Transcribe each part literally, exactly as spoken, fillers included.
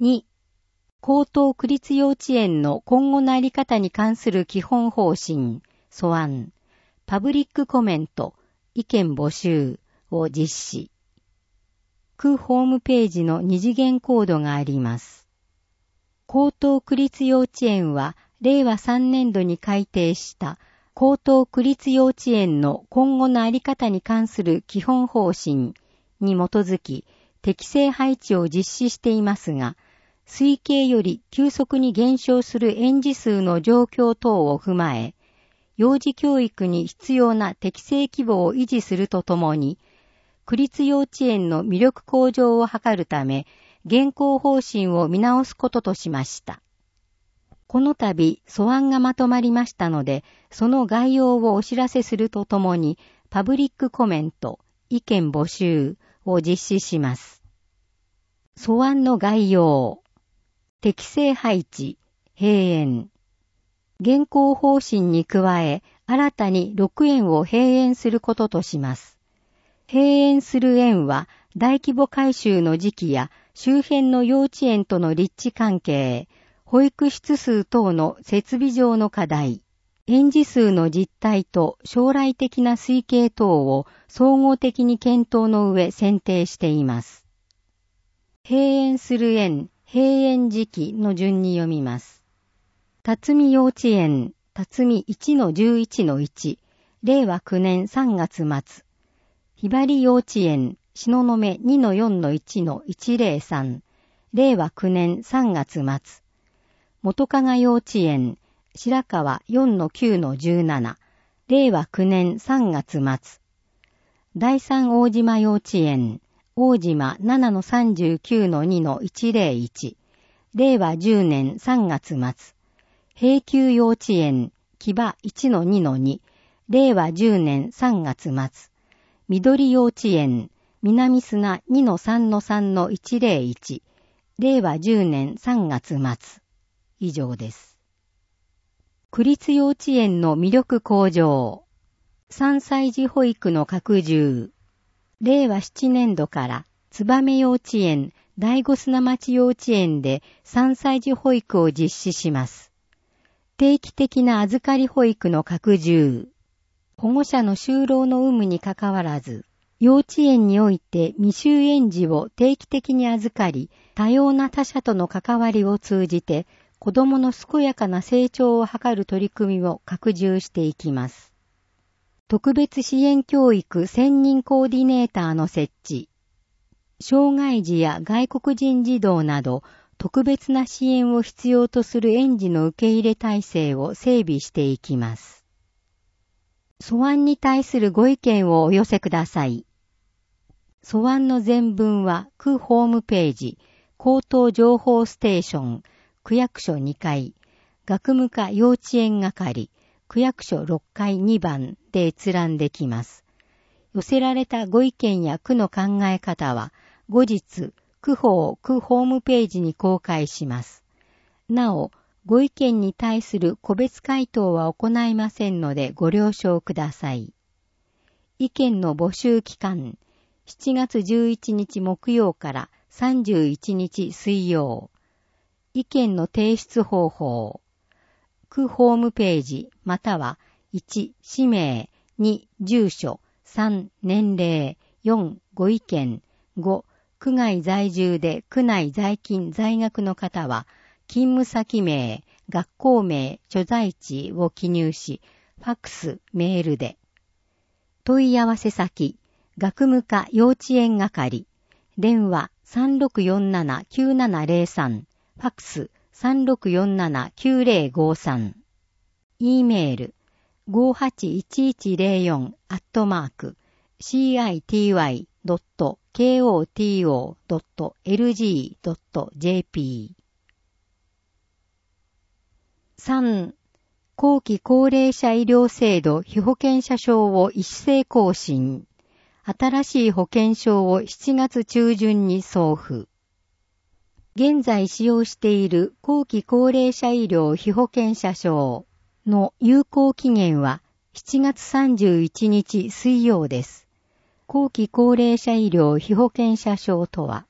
に、高等区立幼稚園の今後のあり方に関する基本方針、素案、パブリックコメント、意見募集を実施。区ホームページの二次元コードがあります。高等区立幼稚園は、れいわさんねんどに改定した高等区立幼稚園の今後のあり方に関する基本方針に基づき、適正配置を実施していますが、推計より急速に減少する園児数の状況等を踏まえ、幼児教育に必要な適正規模を維持するとともに、区立幼稚園の魅力向上を図るため、現行方針を見直すこととしました。この度、素案がまとまりましたので、その概要をお知らせするとともに、パブリックコメント、意見募集を実施します。素案の概要。適正配置、閉園。現行方針に加え、新たにろく園を閉園することとします。閉園する園は、大規模改修の時期や周辺の幼稚園との立地関係、保育室数等の設備上の課題、園児数の実態と将来的な推計等を総合的に検討の上選定しています。閉園する園、閉園時期の順に読みます。辰巳幼稚園、辰巳 いちのじゅういちのいち、れいわきゅうねんさんがつ末。ひばり幼稚園、東雲 にのよんのいちのいちぜろさん、れいわきゅうねんさんがつ末。元加賀幼稚園、白川 よんのきゅうのじゅうなな、れいわきゅうねんさんがつ末。第三大島幼稚園、大島 ななのさんじゅうきゅうのにのいちぜろいち、れいわじゅうねんさんがつ末。平久幼稚園、木場 いちのにのに、れいわじゅうねんさんがつ末。緑幼稚園、南砂 にのさんのさんのいちぜろいち、れいわじゅうねんさんがつ末。以上です。区立幼稚園の魅力向上。さんさい児保育の拡充。れいわななねんどから燕幼稚園、第五砂町幼稚園でさんさい児保育を実施します。定期的な預かり保育の拡充。保護者の就労の有無にかかわらず、幼稚園において未就園児を定期的に預かり、多様な他者との関わりを通じて、子どもの健やかな成長を図る取り組みを拡充していきます。特別支援教育専任コーディネーターの設置。障害児や外国人児童など、特別な支援を必要とする園児の受け入れ体制を整備していきます。素案に対するご意見をお寄せください。素案の全文は区ホームページ、高等情報ステーション、区役所にかい、学務課幼稚園係、区役所ろっかいにばんで閲覧できます。寄せられたご意見や区の考え方は、後日、区法区ホームページに公開します。なお、ご意見に対する個別回答は行いませんのでご了承ください。意見の募集期間、しちがつじゅういちにち木曜からさんじゅういちにち水曜。意見の提出方法。区ホームページまたはいち氏名、に住所、さん年齢、よんご意見、ご区外在住で区内在勤在学の方は勤務先名、学校名、所在地を記入し、ファックス、メールで。問い合わせ先、学務課幼稚園係、電話 さんろくよんななきゅうななぜろさん、ファックス さんろくよんななきゅうぜろごさん、E メール ごはちいちいちぜろよん アットマーク シーアイティーワイドットケーオーティーオードットエルジードットジェーピー。さん. 後期高齢者医療制度被保険者証を一斉更新。新しい保険証をしちがつ中旬に送付。現在使用している後期高齢者医療被保険者証の有効期限はしちがつさんじゅういちにち水曜です。後期高齢者医療被保険者証とは、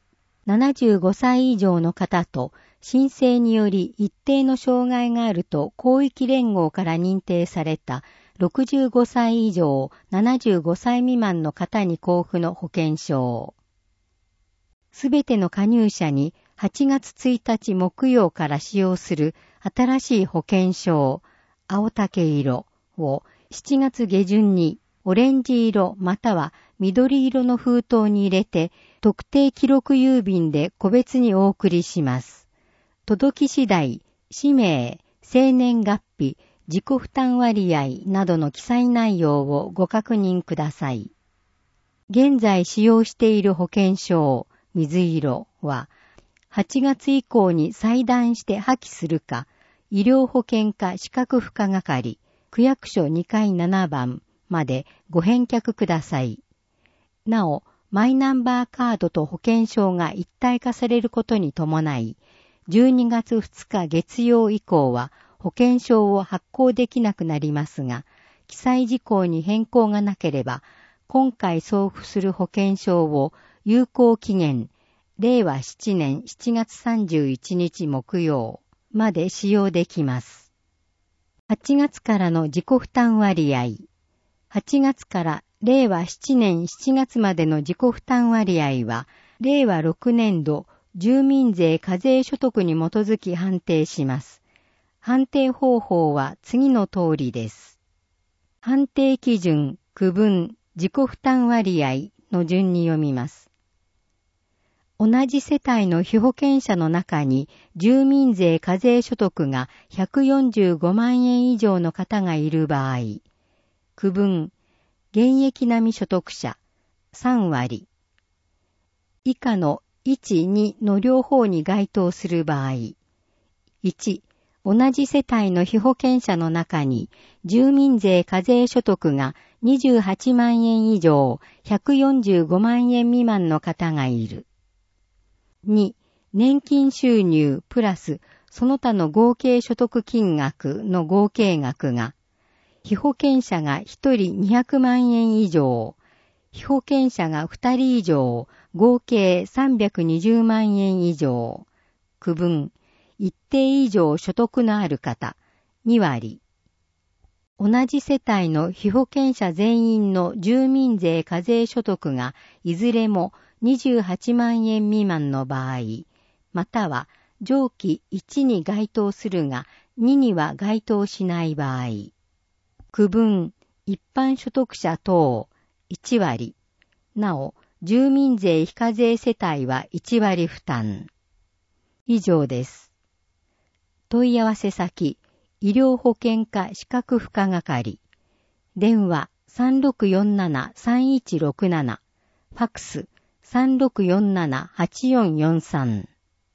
ななじゅうごさい以上の方と、申請により一定の障害があると広域連合から認定されたろくじゅうごさい以上ななじゅうごさい未満の方に交付の保険証。すべての加入者にはちがつついたち木曜から使用する新しい保険証、青竹色をしちがつ下旬にオレンジ色または緑色の封筒に入れて特定記録郵便で個別にお送りします。届き次第、氏名、生年月日、自己負担割合などの記載内容をご確認ください。現在使用している保険証、水色は、はちがつ以降に裁断して破棄するか、医療保険課資格付加係、区役所にかいななばんまでご返却ください。なお、マイナンバーカードと保険証が一体化されることに伴い、じゅうにがつふつか月曜以降は保険証を発行できなくなりますが、記載事項に変更がなければ、今回送付する保険証を有効期限、れいわななねんしちがつさんじゅういちにち木曜まで使用できます。はちがつからの自己負担割合。はちがつかられいわななねんしちがつまでの自己負担割合は、れいわろくねんど住民税課税所得に基づき判定します。判定方法は次の通りです。判定基準、区分、自己負担割合の順に読みます。同じ世帯の被保険者の中に住民税課税所得がひゃくよんじゅうごまんえん以上の方がいる場合、区分、現役並み所得者さんわり、以下のいち、にの両方に該当する場合、いち、同じ世帯の被保険者の中に住民税課税所得がにじゅうはちまんえん以上ひゃくよんじゅうごまんえん未満の方がいる。に、年金収入プラスその他の合計所得金額の合計額が、被保険者がひとりにひゃくまんえん以上、被保険者がふたり以上、合計さんびゃくにじゅうまんえん以上、区分、一定以上所得のある方、にわり。同じ世帯の被保険者全員の住民税課税所得がいずれもにじゅうはちまんえん未満の場合、または上記いちに該当するがにには該当しない場合、区分、一般所得者等いちわり、なお、住民税非課税世帯はいちわり負担。以上です。問い合わせ先、医療保険課資格付加係。電話 さんろくよんななさんいちろくなな。ファックス さんろくよんななはちよんよんさん。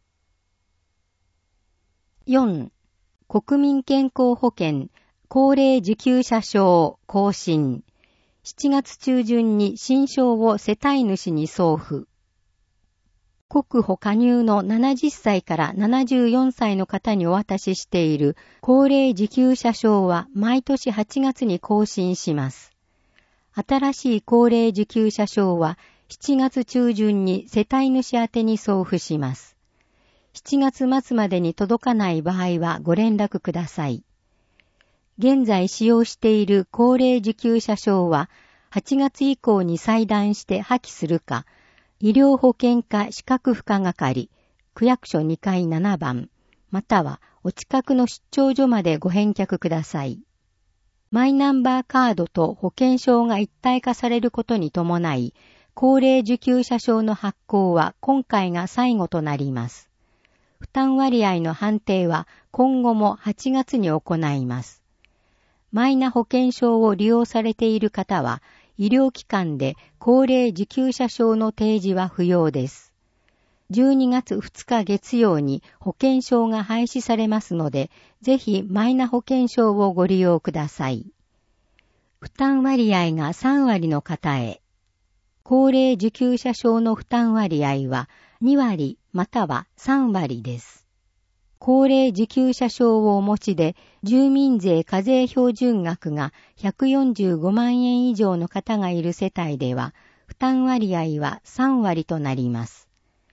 よん. 国民健康保険高齢受給者証更新。しちがつ中旬に新証を世帯主に送付。国保加入のななじゅっさいからななじゅうよんさいの方にお渡ししている高齢受給者証は毎年はちがつに更新します。新しい高齢受給者証はしちがつ中旬に世帯主宛てに送付します。しちがつ末までに届かない場合はご連絡ください。現在使用している高齢受給者証ははちがつ以降に裁断して破棄するか、医療保険課資格付加係、区役所にかいななばん、またはお近くの出張所までご返却ください。マイナンバーカードと保険証が一体化されることに伴い、高齢受給者証の発行は今回が最後となります。負担割合の判定は今後もはちがつに行います。マイナ保険証を利用されている方は、医療機関で高齢受給者証の提示は不要です。じゅうにがつふつか月曜に保険証が廃止されますので、ぜひマイナ保険証をご利用ください。負担割合がさんわりの方へ。高齢受給者証の負担割合はにわりまたはさんわりです。高齢受給者証をお持ちで住民税課税標準額がひゃくよんじゅうごまんえん以上の方がいる世帯では負担割合はさんわりとなります。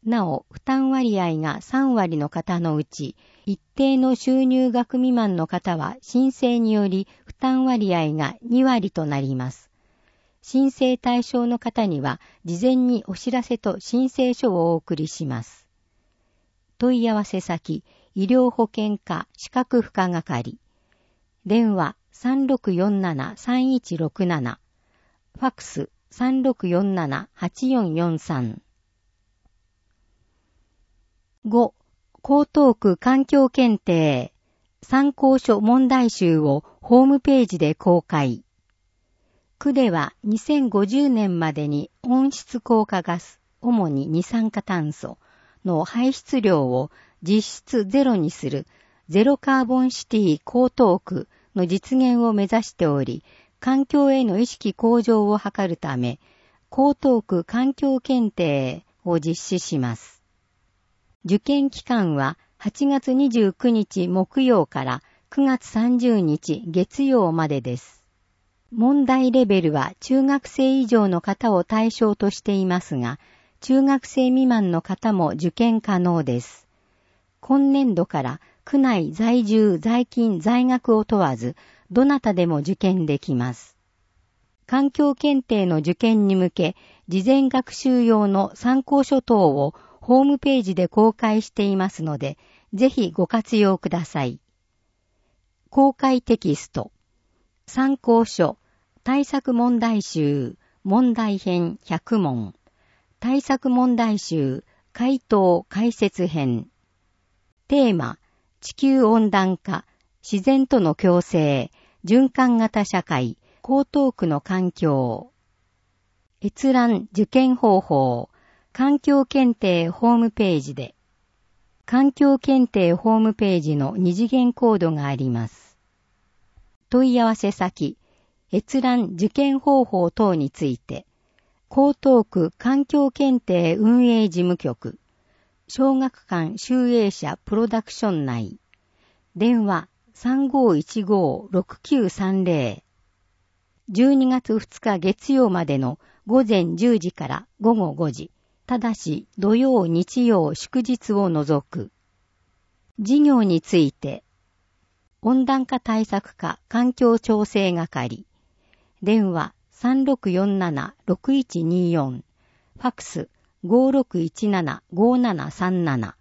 なお、負担割合がさんわりの方のうち、一定の収入額未満の方は申請により負担割合がにわりとなります。申請対象の方には、事前にお知らせと申請書をお送りします。問い合わせ先、医療保険課資格付加係。電話 さんろくよんななさんいちろくなな。ファックス さんろくよんななはちよんよんさん。ご. 江東区環境検定参考書問題集をホームページで公開。区ではにせんごじゅうねんまでに温室効果ガス、主に二酸化炭素の排出量を実質ゼロにするゼロカーボンシティ江東区の実現を目指しており、環境への意識向上を図るため、江東区環境検定を実施します。受験期間ははちがつにじゅうくにち木曜からくがつさんじゅうにち月曜までです。問題レベルは中学生以上の方を対象としていますが、中学生未満の方も受験可能です。今年度から区内在住、在勤、在学を問わず、どなたでも受験できます。環境検定の受験に向け、事前学習用の参考書等をホームページで公開していますので、ぜひご活用ください。公開テキスト、参考書、対策問題集、問題編ひゃくもん、対策問題集、回答解説編。テーマ、地球温暖化、自然との共生、循環型社会、江東区の環境。閲覧受験方法、環境検定ホームページで。環境検定ホームページの二次元コードがあります。問い合わせ先、閲覧受験方法等について、江東区環境検定運営事務局、小学館集英社プロダクション内、電話 さんごいちごろくきゅうさんぜろ、じゅうにがつふつか月曜までのごぜんじゅうじからごごごじ、ただし土曜日曜祝日を除く。事業について、温暖化対策課環境調整係、電話 さんろくよんななろくいちによん、ファックス ごろくいちななごななさんなな。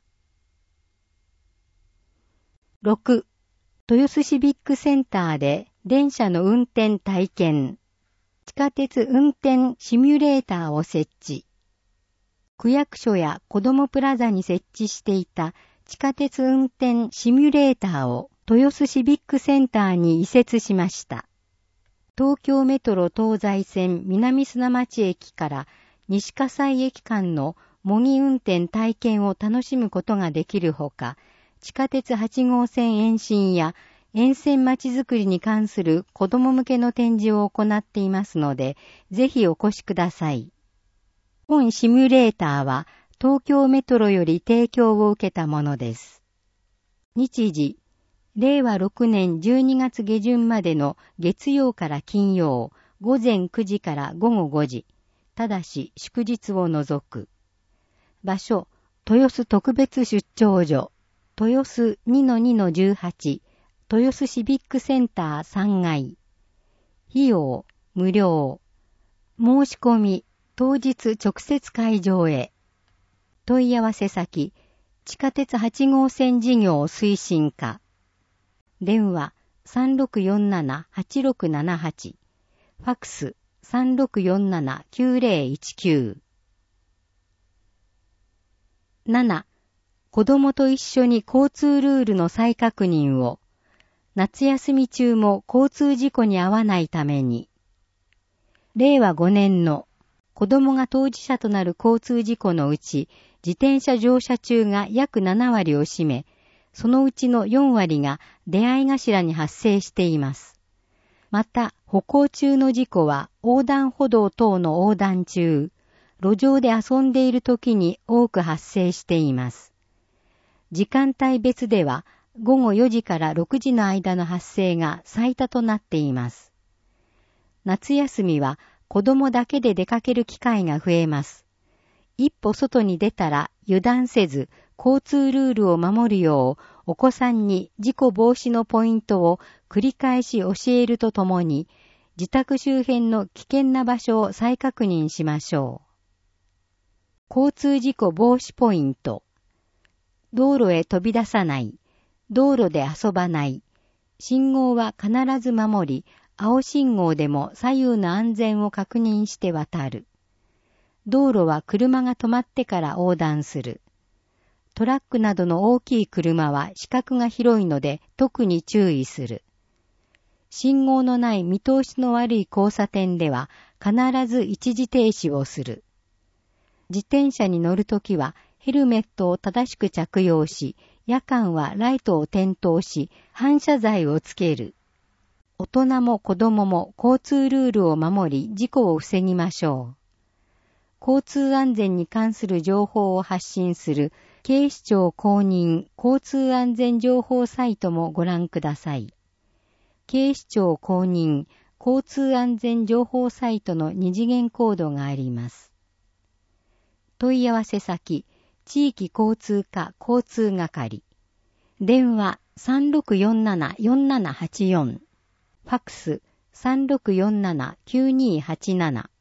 ろく. 豊洲シビックセンターで電車の運転体験、地下鉄運転シミュレーターを設置。区役所や子どもプラザに設置していた地下鉄運転シミュレーターを豊洲シビックセンターに移設しました。東京メトロ東西線南砂町駅から西葛西駅間の模擬運転体験を楽しむことができるほか、地下鉄はちごうせん延伸や沿線まちづくりに関する子ども向けの展示を行っていますので、ぜひお越しください。本シミュレーターは東京メトロより提供を受けたものです。日時、れいわろくねんじゅうにがつげじゅんまでの月曜から金曜、ごぜんくじからごごごじ、ただし祝日を除く。場所、豊洲特別出張所、豊洲 にのにのじゅうはち、豊洲シビックセンターさんがい。費用、無料。申し込み、当日直接会場へ。問い合わせ先、地下鉄はちごうせん事業推進課。電話 さんろくよんななはちろくななはち、ファックス さんろくよんななきゅうぜろいちきゅう。なな. 子供と一緒に交通ルールの再確認を。夏休み中も交通事故に遭わないために。れいわごねんの子供が当事者となる交通事故のうち、自転車乗車中が約ななわりを占め、そのうちのよんわりが出会い頭に発生しています。また、歩行中の事故は横断歩道等の横断中、路上で遊んでいる時に多く発生しています。時間帯別ではごごよじからろくじの間の発生が最多となっています。夏休みは子供だけで出かける機会が増えます。 一歩外に出たら油断せず、交通ルールを守るよう、お子さんに事故防止のポイントを繰り返し教えるとともに、自宅周辺の危険な場所を再確認しましょう。交通事故防止ポイント。道路へ飛び出さない。道路で遊ばない。信号は必ず守り、青信号でも左右の安全を確認して渡る。道路は車が止まってから横断する。トラックなどの大きい車は視覚が広いので特に注意する。信号のない見通しの悪い交差点では必ず一時停止をする。自転車に乗るときはヘルメットを正しく着用し、夜間はライトを点灯し、反射材をつける。大人も子供も交通ルールを守り、事故を防ぎましょう。交通安全に関する情報を発信する警視庁公認交通安全情報サイトもご覧ください。警視庁公認交通安全情報サイトの二次元コードがあります。問い合わせ先、地域交通課交通係。電話 さんろくよんななよんななはちよん。ファックス さんろくよんななきゅうにはちなな。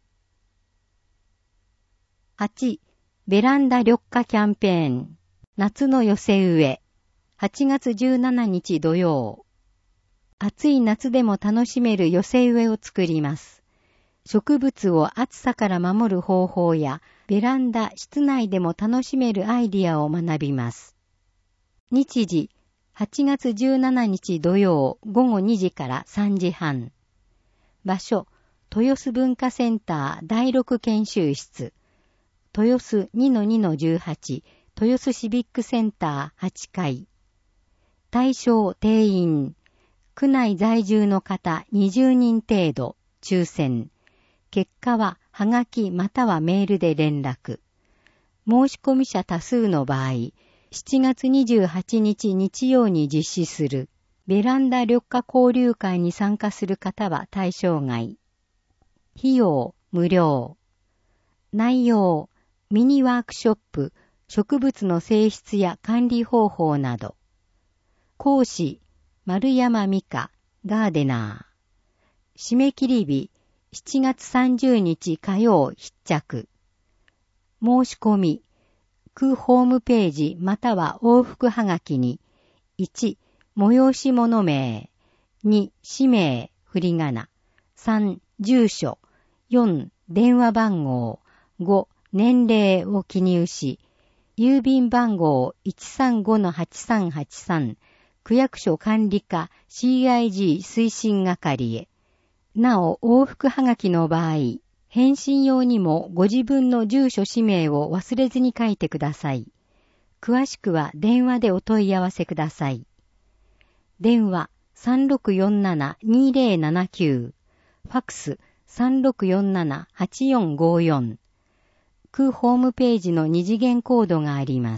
はち. ベランダ緑化キャンペーン。夏の寄せ植え。はちがつじゅうしちにち土曜。暑い夏でも楽しめる寄せ植えを作ります。植物を暑さから守る方法や、ベランダ、室内でも楽しめるアイディアを学びます。日時、はちがつじゅうしちにち土曜ごごにじからさんじはん。場所、豊洲文化センターだいろく研修室。豊洲 にのにのじゅうはち、豊洲シビックセンターはちかい。対象定員。区内在住の方にじゅうにん程度、抽選。結果は、はがきまたはメールで連絡。申し込み者多数の場合、しちがつにじゅうはちにち日曜に実施する、ベランダ緑化交流会に参加する方は対象外。費用、無料。内容、ミニワークショップ、植物の性質や管理方法など。講師、丸山美香、ガーデナー。締め切り日、しちがつさんじゅうにち火曜必着。申し込み、区ホームページまたは往復はがきに、いち、催し物名、に、氏名、振り仮名、さん、住所、よん、電話番号、ご、年齢を記入し、郵便番号 いちさんごのはちさんはちさん、区役所管理課 シーアイジー 推進係へ。なお、往復はがきの場合、返信用にもご自分の住所氏名を忘れずに書いてください。詳しくは電話でお問い合わせください。電話 さんろくよんななにぜろななきゅう、ファックス さんろくよんななはちよんごよん。区ホームページの二次元コードがあります。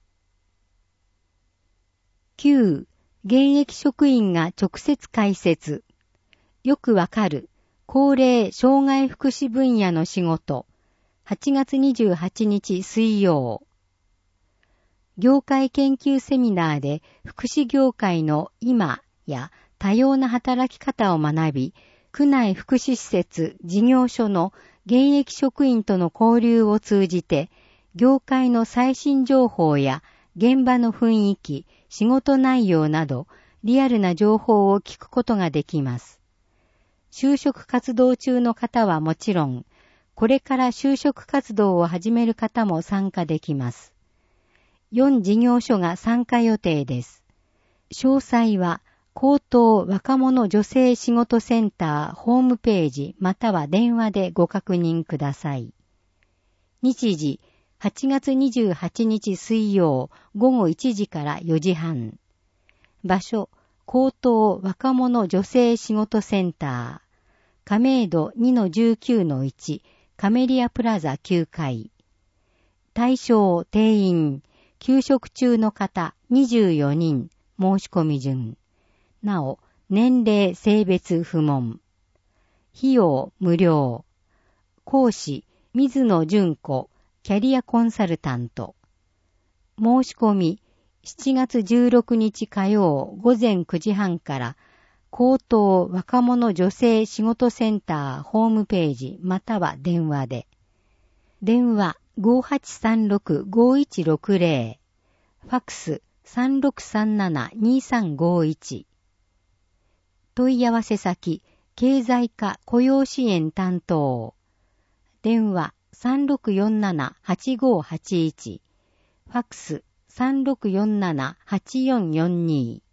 きゅう. 現役職員が直接解説。よくわかる。高齢障害福祉分野の仕事。はちがつにじゅうはちにち水曜。業界研究セミナーで福祉業界の今や多様な働き方を学び、区内福祉施設事業所の現役職員との交流を通じて、業界の最新情報や現場の雰囲気、仕事内容など、リアルな情報を聞くことができます。就職活動中の方はもちろん、これから就職活動を始める方も参加できます。よん事業所が参加予定です。詳細は、高等若者女性仕事センターホームページまたは電話でご確認ください。日時、はちがつにじゅうはちにち水曜ごごいちじからよじはん。場所、高等若者女性仕事センター。亀戸 にのじゅうきゅうのいち、カメリアプラザきゅうかい。対象定員、休職中の方にじゅうよにん、申し込み順。なお、年齢、性別不問。費用無料。講師、水野純子、 キャリアコンサルタント。申し込み、しちがつじゅうろくにち火曜午前くじはんから高等若者女性仕事センターホームページまたは電話で。電話 ごーはちさんろくごーいちろくぜろ、ファックス さんろくさんななにさんごいち。問い合わせ先、経済課雇用支援担当。電話 さんろくよんななはちごーはちいち、ファックス さんろくよんななはちよんよんに。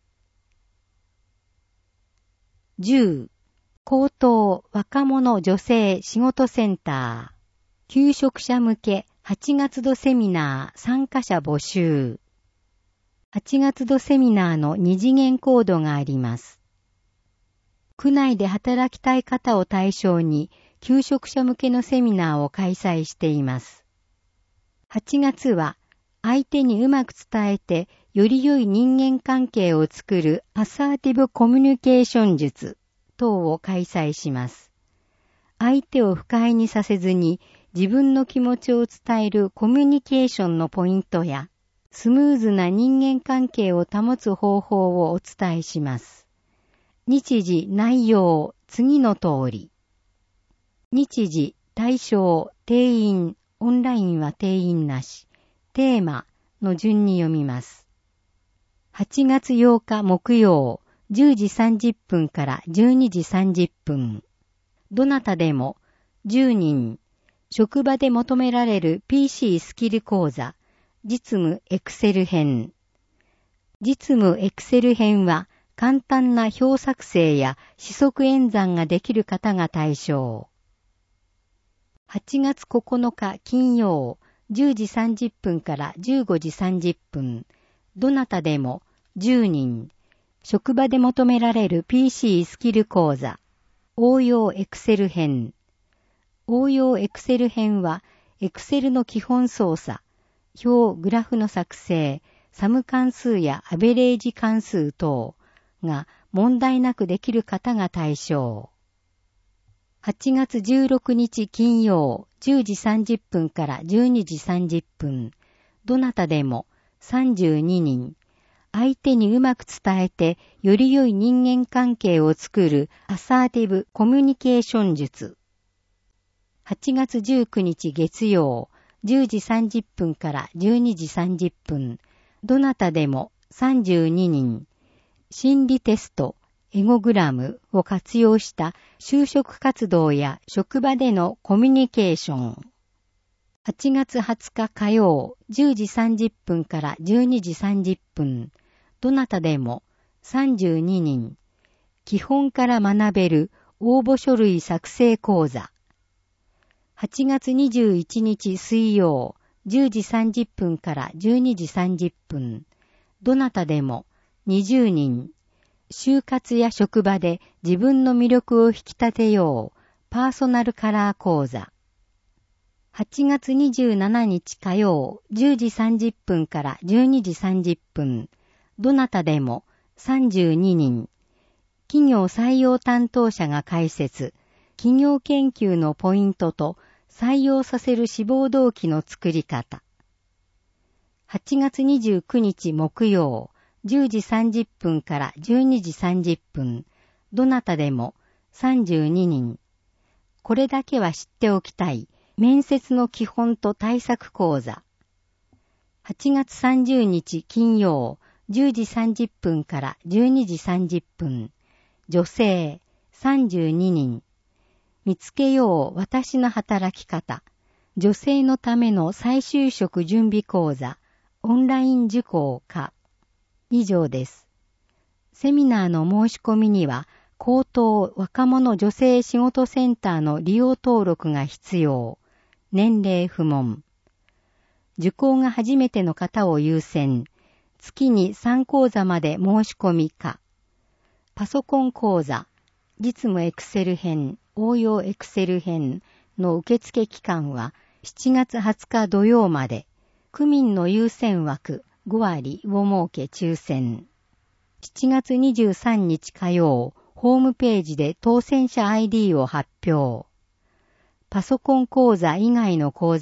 じゅう. 高等若者女性仕事センター。求職者向けはちがつ度セミナー参加者募集。はちがつ度セミナーの二次元コードがあります。区内で働きたい方を対象に求職者向けのセミナーを開催しています。はちがつは相手にうまく伝えてより良い人間関係を作るアサーティブコミュニケーション術等を開催します。相手を不快にさせずに自分の気持ちを伝えるコミュニケーションのポイントやスムーズな人間関係を保つ方法をお伝えします。日時、内容、次の通り。日時、対象、定員、オンラインは定員なし、テーマの順に読みます。はちがつようか木曜、じゅうじさんじゅっぷんからじゅうにじさんじゅっぷん。どなたでもじゅうにん。職場で求められる ピーシー スキル講座、実務エクセル編。実務エクセル編は簡単な表作成や四則演算ができる方が対象。はちがつここのか金曜、じゅうじさんじゅっぷんからじゅうごじさんじゅっぷん。どなたでもじゅうにん。職場で求められる ピーシー スキル講座、応用エクセル編。応用エクセル編は、エクセルの基本操作、表、グラフの作成、サム関数やアベレージ関数等が問題なくできる方が対象。はちがつじゅうろくにち金曜、じゅうじさんじゅっぷんからじゅうにじさんじゅっぷん。どなたでもさんじゅうににん。相手にうまく伝えてより良い人間関係を作るアサーティブコミュニケーション術。はちがつじゅうくにち月曜、じゅうじさんじゅっぷんからじゅうにじさんじゅっぷん。どなたでもさんじゅうににん。心理テスト、エゴグラムを活用した就職活動や職場でのコミュニケーション。はちがつはつか火曜、じゅうじさんじゅっぷんからじゅうにじさんじゅっぷん。どなたでもさんじゅうににん。基本から学べる応募書類作成講座。はちがつにじゅういちにち水曜、じゅうじさんじゅっぷんからじゅうにじさんじゅっぷん。どなたでもにじゅうにん。就活や職場で自分の魅力を引き立てよう、パーソナルカラー講座。はちがつにじゅうしちにち火曜、じゅうじさんじゅっぷんからじゅうにじさんじゅっぷん。どなたでもさんじゅうににん。企業採用担当者が解説、企業研究のポイントと採用させる志望動機の作り方。はちがつにじゅうくにち木曜、じゅうじさんじゅっぷんからじゅうにじさんじゅっぷん。どなたでもさんじゅうににん。これだけは知っておきたい。面接の基本と対策講座。はちがつさんじゅうにち金曜、じゅうじさんじゅっぷんからじゅうにじさんじゅっぷん。女性さんじゅうににん。見つけよう私の働き方。女性のための再就職準備講座。オンライン受講可。以上です。セミナーの申し込みには、高等若者女性仕事センターの利用登録が必要。年齢不問。受講が初めての方を優先。月にさん講座まで申し込み可。パソコン講座、実務エクセル編、応用エクセル編の受付期間はしちがつはつか土曜まで。区民の優先枠ごわりを設け抽選。しちがつにじゅうさんにち火曜、ホームページで当選者 アイディー を発表。パソコン講座以外の講座は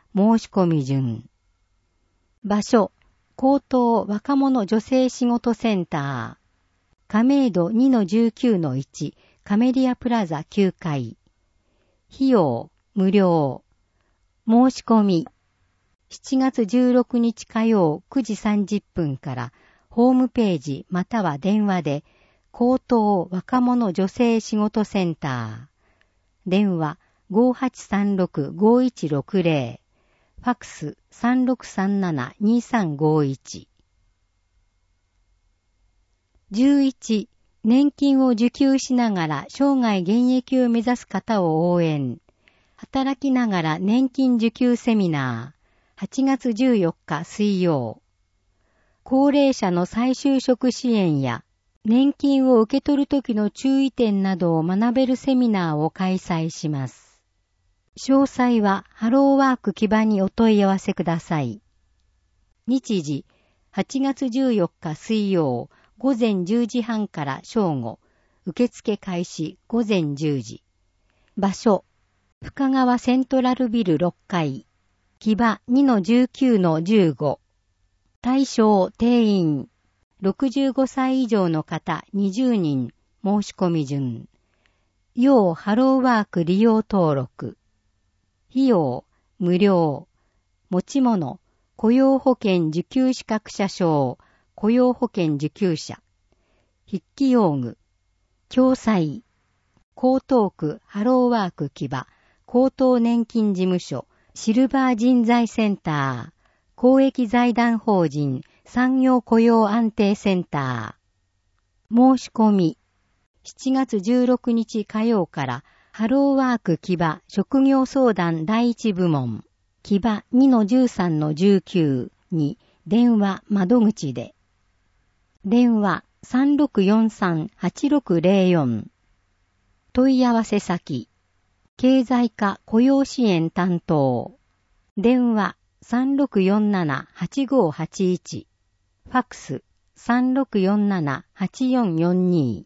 申し込み順。場所、高等若者女性仕事センター。亀戸 にのじゅうきゅうのいち カメリアプラザきゅうかい。費用、無料。申し込み。しちがつじゅうろくにち火曜くじさんじゅっぷんからホームページまたは電話で高等若者女性仕事センター。電話 ごはちさんろくごいちろくぜろ。ファックス さんろくさんななにさんごいち。じゅういち、年金を受給しながら生涯現役を目指す方を応援。働きながら年金受給セミナー。はちがつじゅうよっか水曜。高齢者の再就職支援や年金を受け取るときの注意点などを学べるセミナーを開催します。詳細はハローワーク基盤にお問い合わせください。日時、はちがつじゅうよっか水曜、午前じゅうじはんから正午、受付開始午前じゅうじ。場所、深川セントラルビルろっかい、木場 にのじゅうきゅうのじゅうご。対象定員、ろくじゅうごさい以上の方にじゅうにん、申し込み順。要ハローワーク利用登録。費用、無料。持ち物、雇用保険受給資格者証、雇用保険受給者。筆記用具。共済。江東区ハローワーク木場、高等年金事務所、シルバー人材センター、公益財団法人産業雇用安定センター。申し込み。しちがつじゅうろくにち火曜からハローワーク木場職業相談第一部門、木場 にのじゅうさんのじゅうきゅうに電話窓口で。電話 さんろくよんさんはちろくぜろよん。問い合わせ先。経済課雇用支援担当。電話 さんろくよんななはちごはちいち。ファックス さんろくよんななはちよんよんに。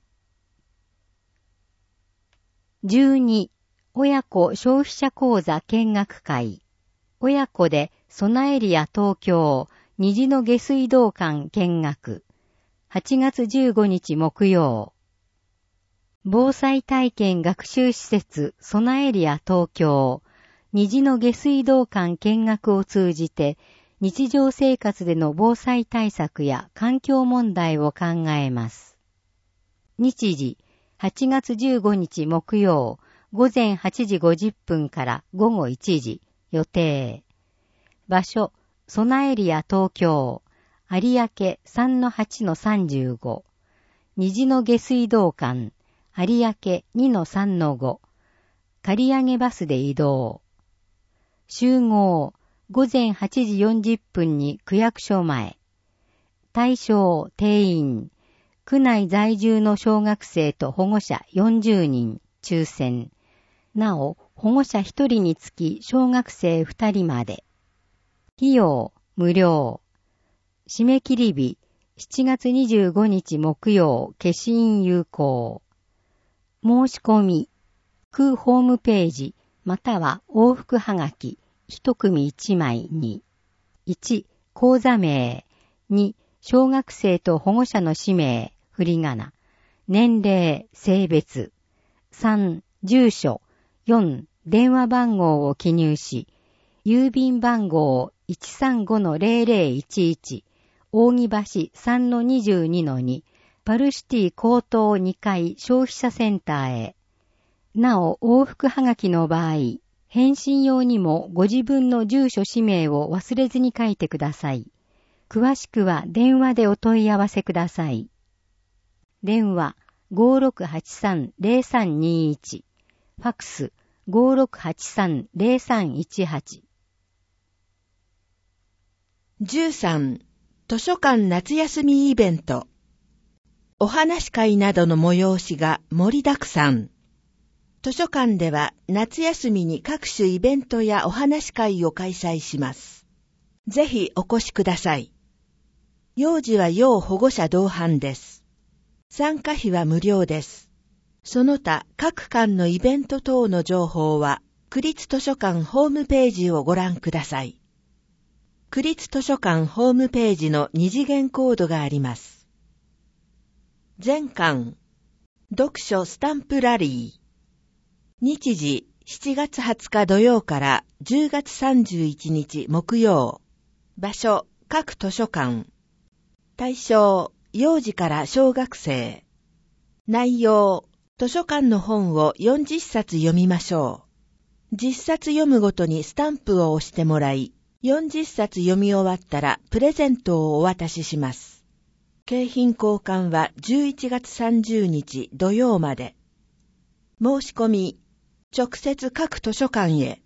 じゅうに、親子消費者講座見学会。親子でソナエリア東京虹の下水道管見学。はちがつじゅうごにち木曜。防災体験学習施設ソナエリア東京虹の下水道管見学を通じて日常生活での防災対策や環境問題を考えます。日時はちがつじゅうごにち木曜午前はちじごじゅっぷんから午後いちじ予定。場所ソナエリア東京有明 さんのはちのさんじゅうご。虹の下水道管有明 にのさんのご。借り上げバスで移動。集合、午前はちじよんじゅっぷんに区役所前。対象、定員。区内在住の小学生と保護者よんじゅうにん、抽選。なお、保護者ひとりにつき小学生ふたりまで。費用、無料。締め切り日、しちがつにじゅうごにち木曜、消印有効。申し込み、区ホームページ、または往復はがき、一組いちまいに。いち、口座名。に、小学生と保護者の氏名、振り仮名。年齢、性別。さん、住所。よん、電話番号を記入し、郵便番号 いちさんごのぜろぜろいちいち、扇橋 さんのにじゅうにのに、パルシティ高等にかい消費者センターへ。なお、往復はがきの場合、返信用にもご自分の住所氏名を忘れずに書いてください。詳しくは電話でお問い合わせください。電話 ごろくはちさんぜろさんにいち。ファックス ごろくはちさんぜろさんいちはち。 じゅうさん、図書館夏休みイベント。お話会などの催しが盛りだくさん。図書館では夏休みに各種イベントやお話会を開催します。ぜひお越しください。幼児は要保護者同伴です。参加費は無料です。その他各館のイベント等の情報は区立図書館ホームページをご覧ください。区立図書館ホームページの二次元コードがあります。全巻、読書スタンプラリー。日時しちがつはつか土曜からじゅうがつさんじゅういちにち木曜。場所、各図書館。対象、幼児から小学生。内容、図書館の本をよんじゅっさつ読みましょう。じゅっさつ読むごとにスタンプを押してもらい、よんじゅっさつ読み終わったらプレゼントをお渡しします。景品交換はじゅういちがつさんじゅうにち土曜まで。申し込み、直接各図書館へ。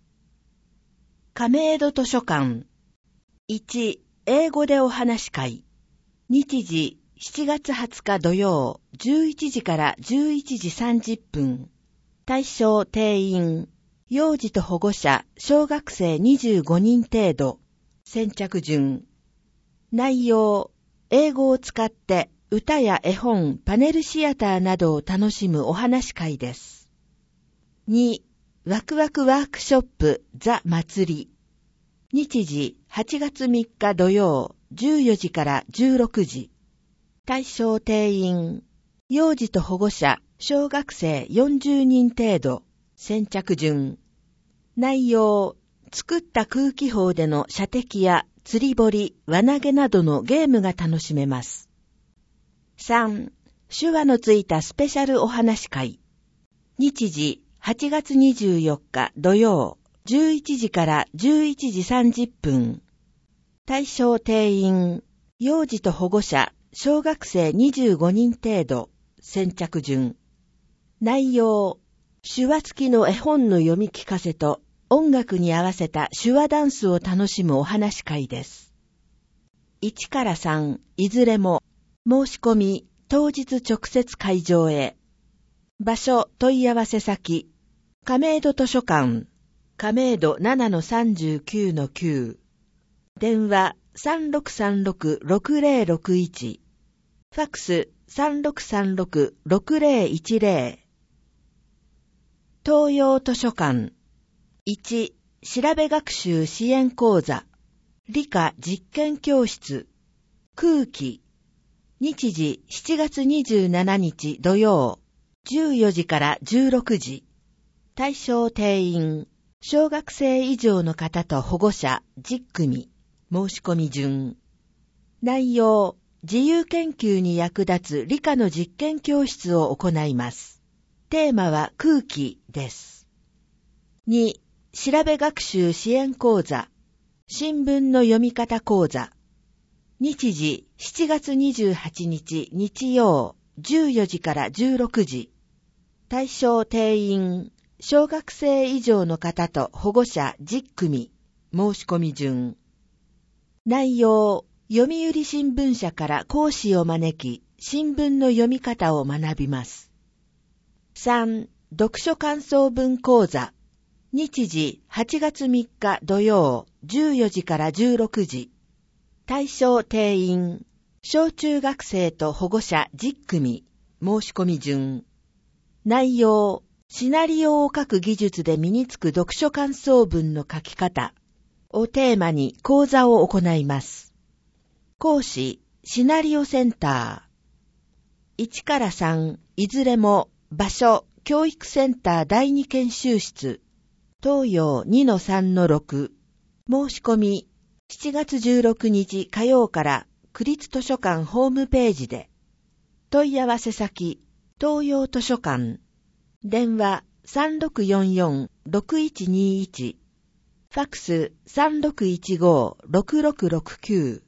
亀戸図書館。いち、英語でお話し会。日時しちがつはつか土曜、じゅういちじからじゅういちじさんじゅっぷん。対象定員。幼児と保護者、小学生にじゅうごにん程度。先着順。内容、英語を使って歌や絵本、パネルシアターなどを楽しむお話会です。に、ワクワクワークショップザ祭り。日時はちがつみっか土曜、じゅうよじからじゅうろくじ。対象定員。幼児と保護者、小学生よんじゅうにん程度。先着順。内容、作った空気砲での射的や釣り堀、輪投げなどのゲームが楽しめます。さん、手話のついたスペシャルお話会。日時はちがつにじゅうよっか土曜、じゅういちじからじゅういちじさんじゅっぷん。対象定員、幼児と保護者、小学生にじゅうごにん程度。先着順。内容、手話付きの絵本の読み聞かせと音楽に合わせた手話ダンスを楽しむお話会です。いちからさん、いずれも、申し込み、当日直接会場へ。場所、問い合わせ先、亀戸図書館、亀戸 ななのさんじゅうきゅうのきゅう。電話 さんろくさんろくろくぜろろくいち。ファックス さんろくさんろくろくぜろいちぜろ。東洋図書館。いち、調べ学習支援講座。理科実験教室。空気。日時しちがつにじゅうしちにち土曜。じゅうよじからじゅうろくじ。対象定員。小学生以上の方と保護者じゅっくみ。申し込み順。内容。自由研究に役立つ理科の実験教室を行います。テーマは空気です。に、調べ学習支援講座。新聞の読み方講座。日時しちがつにじゅうはちにち日曜、じゅうよじからじゅうろくじ。対象定員。小学生以上の方と保護者じゅっくみ。申し込み順。内容。読売新聞社から講師を招き、新聞の読み方を学びます。さん、読書感想文講座。日時はちがつみっか土曜、じゅうよじからじゅうろくじ。対象定員。小中学生と保護者じゅっくみ。申し込み順。内容。シナリオを書く技術で身につく読書感想文の書き方をテーマに講座を行います。講師、シナリオセンター。いちからさん、いずれも、場所、教育センターだいに研修室。東洋 にのさんのろく。申し込み、しちがつじゅうろくにち火曜から区立図書館ホームページで。問い合わせ先、東洋図書館。電話 さんろくよんよんろくいちにいち。ファックス さんろくいちごろくろくろくきゅう。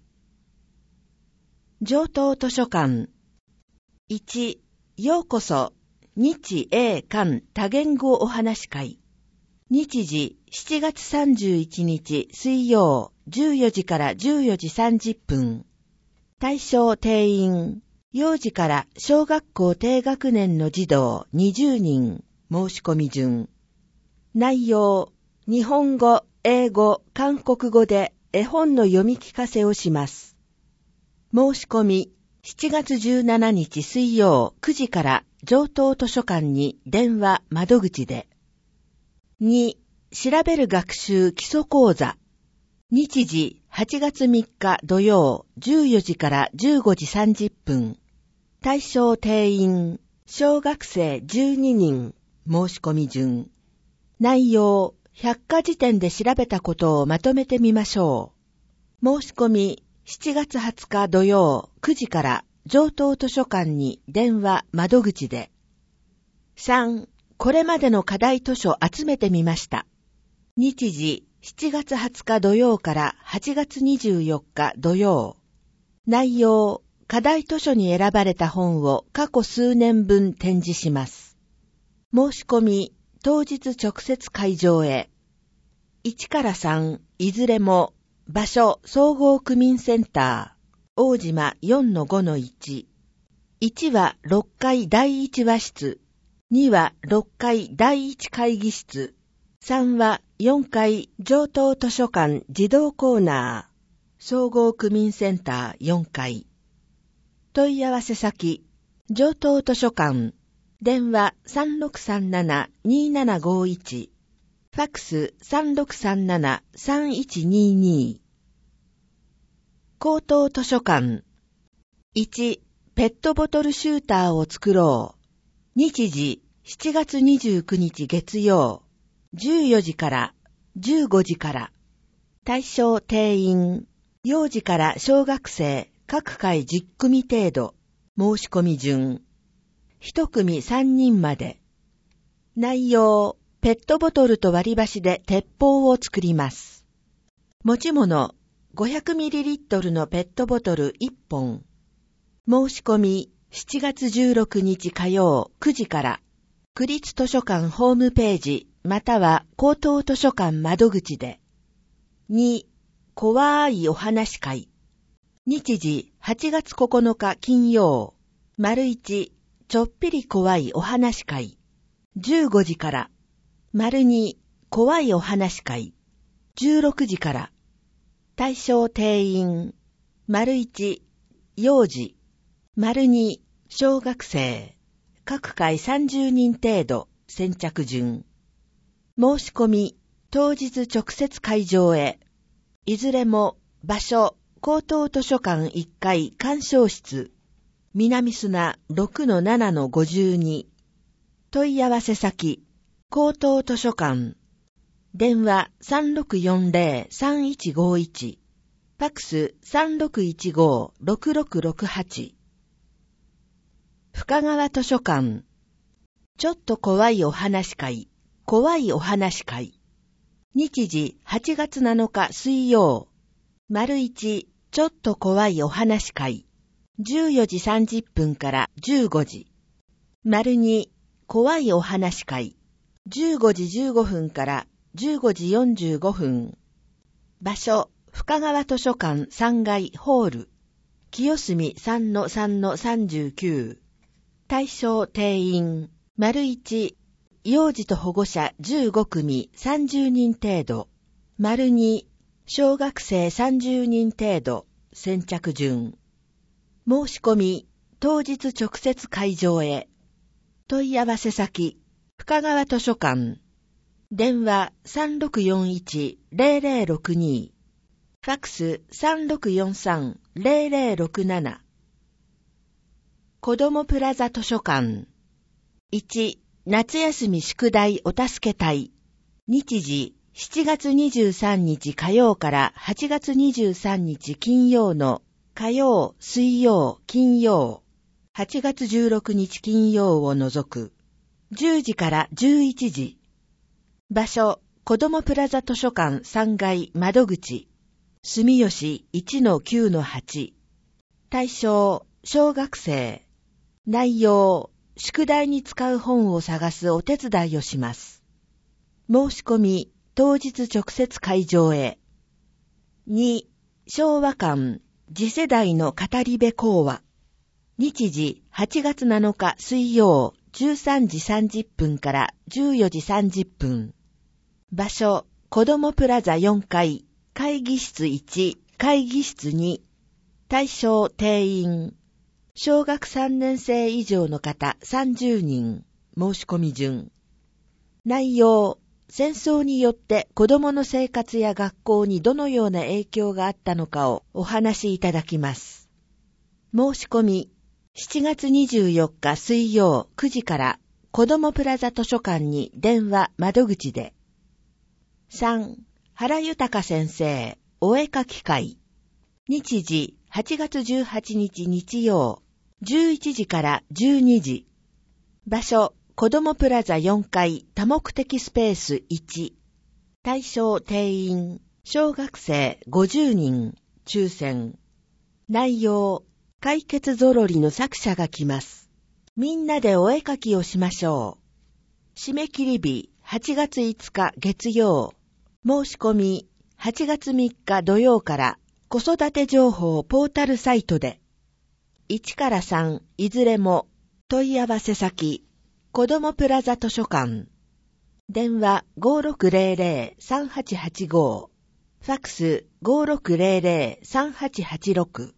上東図書館。いち、ようこそ、日英韓多言語お話会。日時しちがつさんじゅういちにち水曜、じゅうよじからじゅうよじさんじゅっぷん。対象定員。幼児から小学校低学年の児童にじゅうにん。申し込み順。内容。日本語、英語、韓国語で絵本の読み聞かせをします。申し込み、しちがつじゅうしちにち水曜くじから上東図書館に電話窓口で。 に、調べる学習基礎講座。日時はちがつみっか土曜じゅうよじからじゅうごじさんじゅっぷん。対象定員、小学生じゅうににん。申し込み順。内容、百科事典で調べたことをまとめてみましょう。申し込み、しちがつはつか土曜くじから上東図書館に電話窓口で。さん、これまでの課題図書集めてみました。日時、しちがつはつか土曜からはちがつにじゅうよっか土曜。内容、課題図書に選ばれた本を過去数年分展示します。申し込み、当日直接会場へ。いちからさん、いずれも、場所、総合区民センター、大島 よんのごのいち。いちはろっかいだいいち和室、にはろっかいだいいち会議室、さんはよんかい上東図書館児童コーナー、総合区民センターよんかい。問い合わせ先、上東図書館、電話 さんろくさんななにーななごいち、ファックス さんろくさんななさんいちにーにー。高等図書館。いち、ペットボトルシューターを作ろう。日時、しちがつにじゅうくにち月曜、じゅうよじからじゅうごじから。対象定員、幼児から小学生、各回じゅっくみ程度。申し込み順。一組さんにんまで。内容、ペットボトルと割り箸で鉄砲を作ります。持ち物、ごひゃくミリリットルのペットボトルいっぽん。申し込み、しちがつじゅうろくにち火曜くじから、区立図書館ホームページ、または高等図書館窓口で。に、怖いお話会。日時、はちがつここのか金曜。丸一、ちょっぴり怖いお話会。じゅうごじから。丸二、怖いお話会。じゅうろくじから。対象定員。丸一、幼児。丸二、小学生。各回さんじゅうにん程度。先着順。申し込み、当日直接会場へ。いずれも、場所、高等図書館いっかい鑑賞室。南砂 ろくのななのごじゅうに。問い合わせ先、高等図書館。電話 さんろくよんぜろさんいちごいち。ファックス さんろくいちごろくろくろくはち。深川図書館。ちょっと怖いお話会。怖いお話会。日時はちがつなのか水曜。丸一、ちょっと怖いお話会。じゅうよじさんじゅっぷんからじゅうごじ。丸二、怖いお話会。じゅうごじじゅうごふんからじゅうごじよんじゅうごふん。場所、深川図書館さんがいホール。清澄 さんのさんのさんじゅうきゅう。対象定員。丸一、幼児と保護者じゅうごくみさんじゅうにん程度。丸二、小学生さんじゅうにん程度。先着順。申し込み、当日直接会場へ。問い合わせ先、深川図書館。電話 さんろくよんいちぜろぜろろくに。ファックス さんろくよんさんぜろぜろろくなな。子どもプラザ図書館。いち、夏休み宿題お助け隊。日時、しちがつにじゅうさんにち火曜からはちがつにじゅうさんにち金曜の火曜、水曜、金曜、はちがつじゅうろくにち金曜を除く、じゅうじからじゅういちじ。場所、子どもプラザ図書館さんがい窓口、住吉 いちのきゅうのはち。対象、小学生。内容、宿題に使う本を探すお手伝いをします。申し込み、当日直接会場へ。に、昭和館。次世代の語り部講話。日時はちがつなのか水曜じゅうさんじさんじゅっぷんからじゅうよじさんじゅっぷん。場所、子どもプラザよんかい、会議室いち、会議室に。対象定員。小学さんねん生以上の方さんじゅうにん。申し込み順。内容、 戦争によって子供の生活や学校にどのような影響があったのかをお話しいただきます。申し込み、しちがつにじゅうよっか水曜くじから子どもプラザ図書館に電話窓口で。さん. 原豊先生お絵かき会。日時はちがつじゅうはちにち日曜じゅういちじからじゅうにじ。場所子どもプラザよんかい多目的スペースいち。対象定員小学生ごじゅうにん抽選。内容解決ぞろりの作者が来ます。みんなでお絵かきをしましょう。締め切り日はちがついつか月曜。申し込みはちがつみっか土曜から子育て情報ポータルサイトで。いちからさんいずれも問い合わせ先子どもプラザ図書館。電話 ごーろくぜろぜろさんはちはちご。ファックス ごーろくぜろぜろさんはちはちろく。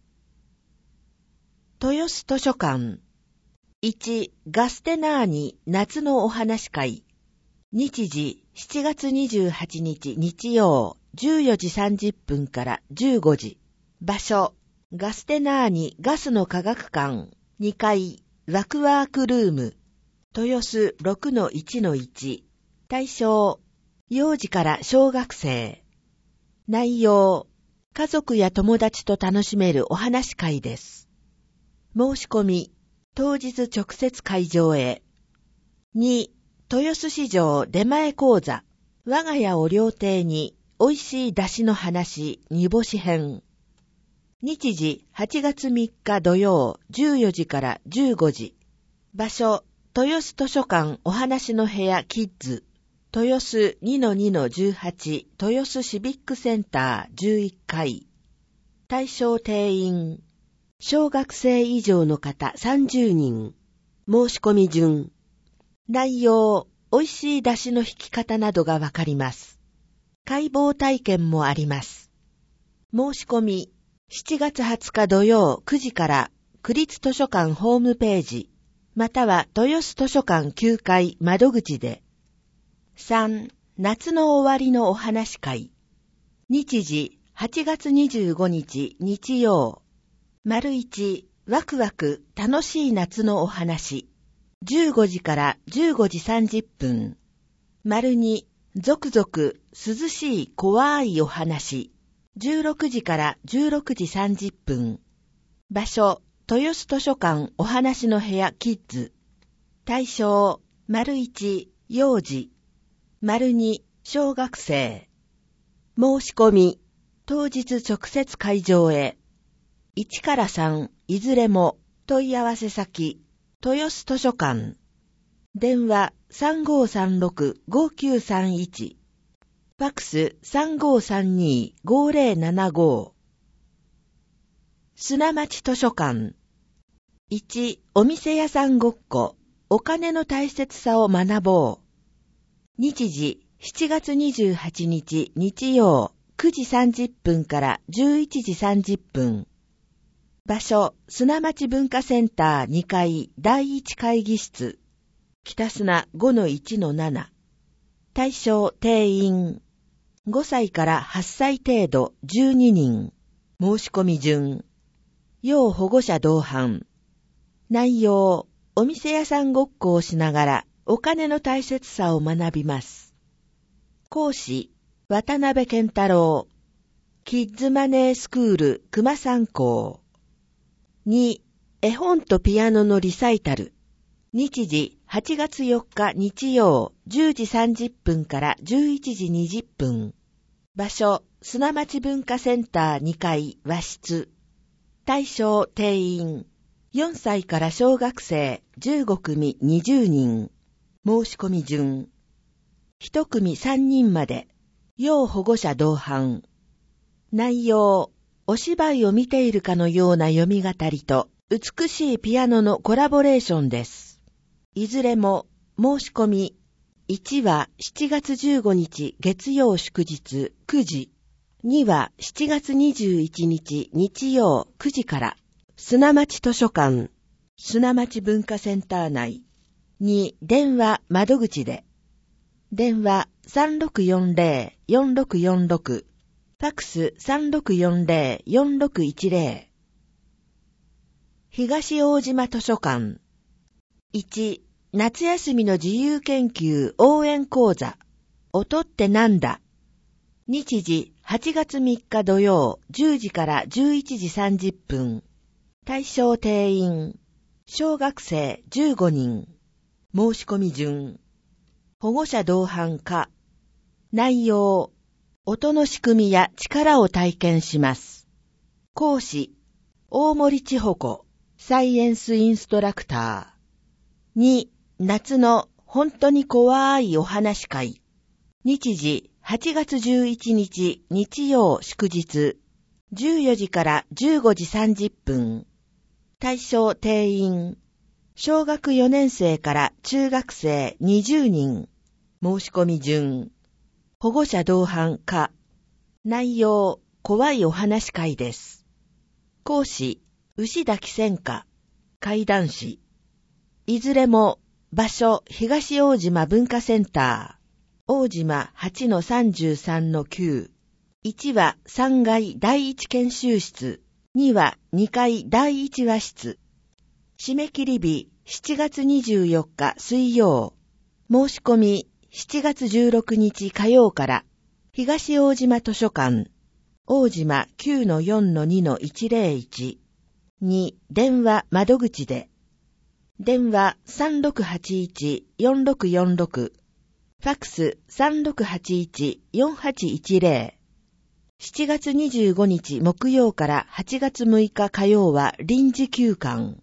豊洲図書館。いち. ガステナーニ夏のお話会。日時しちがつにじゅうはちにち日曜じゅうよじさんじゅっぷんからじゅうごじ。場所ガステナーニガスの科学館にかいワクワークルーム。豊洲 ろくのいちのいち。対象幼児から小学生。内容家族や友達と楽しめるお話会です。申し込み当日直接会場へ。に. 豊洲市場出前講座我が家を料亭に美味しい出汁の話煮干し編。日時はちがつみっか土曜じゅうよじからじゅうごじ。場所豊洲図書館お話の部屋キッズ。豊洲 にのにのじゅうはち 豊洲シビックセンターじゅういっかい。対象定員小学生以上の方さんじゅうにん。申し込み順。内容、美味しい出汁の引き方などがわかります。解剖体験もあります。申し込み、しちがつはつか土曜くじから区立図書館ホームページ、または豊洲図書館きゅうかい窓口で。さん. 夏の終わりのお話会。日時はちがつにじゅうごにち日曜。丸いちワクワク楽しい夏のお話。じゅうごじからじゅうごじさんじゅっぷん。丸にゾクゾク涼しい怖いお話。じゅうろくじからじゅうろくじさんじゅっぷん。場所豊洲図書館お話の部屋キッズ。対象丸いち幼児。丸に小学生。申し込み当日直接会場へ。いちからさんいずれも問い合わせ先豊洲図書館。電話 さんごーさんろくごきゅうさんいち。ファックス さんごーさんにーごーぜろななご。砂町図書館。いち. お店屋さんごっこお金の大切さを学ぼう。日時しちがつにじゅうはちにち日曜くじさんじゅっぷんからじゅういちじさんじゅっぷん。場所砂町文化センターにかいだいいち会議室。北砂 ごのいちのなな。対象定員ごさいからはっさい程度じゅうににん。申し込み順。要保護者同伴。内容お店屋さんごっこをしながらお金の大切さを学びます。講師渡辺健太郎。キッズマネースクール熊三校。に. 絵本とピアノのリサイタル。日時はちがつよっか日曜じゅうじさんじゅっぷんからじゅういちじにじゅっぷん。場所砂町文化センターにかい和室。対象定員よんさいから小学生じゅうごくみにじゅうにん。申し込み順。いちくみさんにんまで。要保護者同伴。内容お芝居を見ているかのような読み語りと美しいピアノのコラボレーションです。いずれも申し込みいちはしちがつじゅうごにち月曜祝日くじ。にはしちがつにじゅういちにち日曜くじから砂町図書館砂町文化センター内に電話窓口で。 電話 さんろくよんゼロ よんろくよんろく、ファックス さんろくよんゼロ よんろくいちゼロ。東大島図書館。いち、夏休みの自由研究応援講座。音ってなんだ？日時はちがつみっか土曜じゅうじからじゅういちじさんじゅっぷん。対象定員。小学生じゅうごにん。申し込み順。保護者同伴可。内容。音の仕組みや力を体験します。講師。大森千穂子。サイエンスインストラクター。に、夏の本当に怖いお話会。日時はちがつじゅういちにち日曜祝日。じゅうよじからじゅうごじさんじゅっぷん。対象定員。小学よねん生から中学生にじゅうにん。申し込み順。保護者同伴可。内容、怖いお話会です。講師、牛田喜専科。怪談師。いずれも、場所、東大島文化センター。大島 はちのさんじゅうさんのきゅう。いちはさんがいだいいち研修室。にはにかいだいいち和室。締め切り日しちがつにじゅうよっか水曜。申し込みしちがつじゅうろくにち火曜から。東大島図書館。大島 きゅうのよんのにのいちゼロいち。に、電話窓口で。電話 さんろくはちいち よんろくよんろく。ファックス さんろくはちいち よんはちいちゼロ。しちがつにじゅうごにち木曜からはちがつむいか火曜は臨時休館。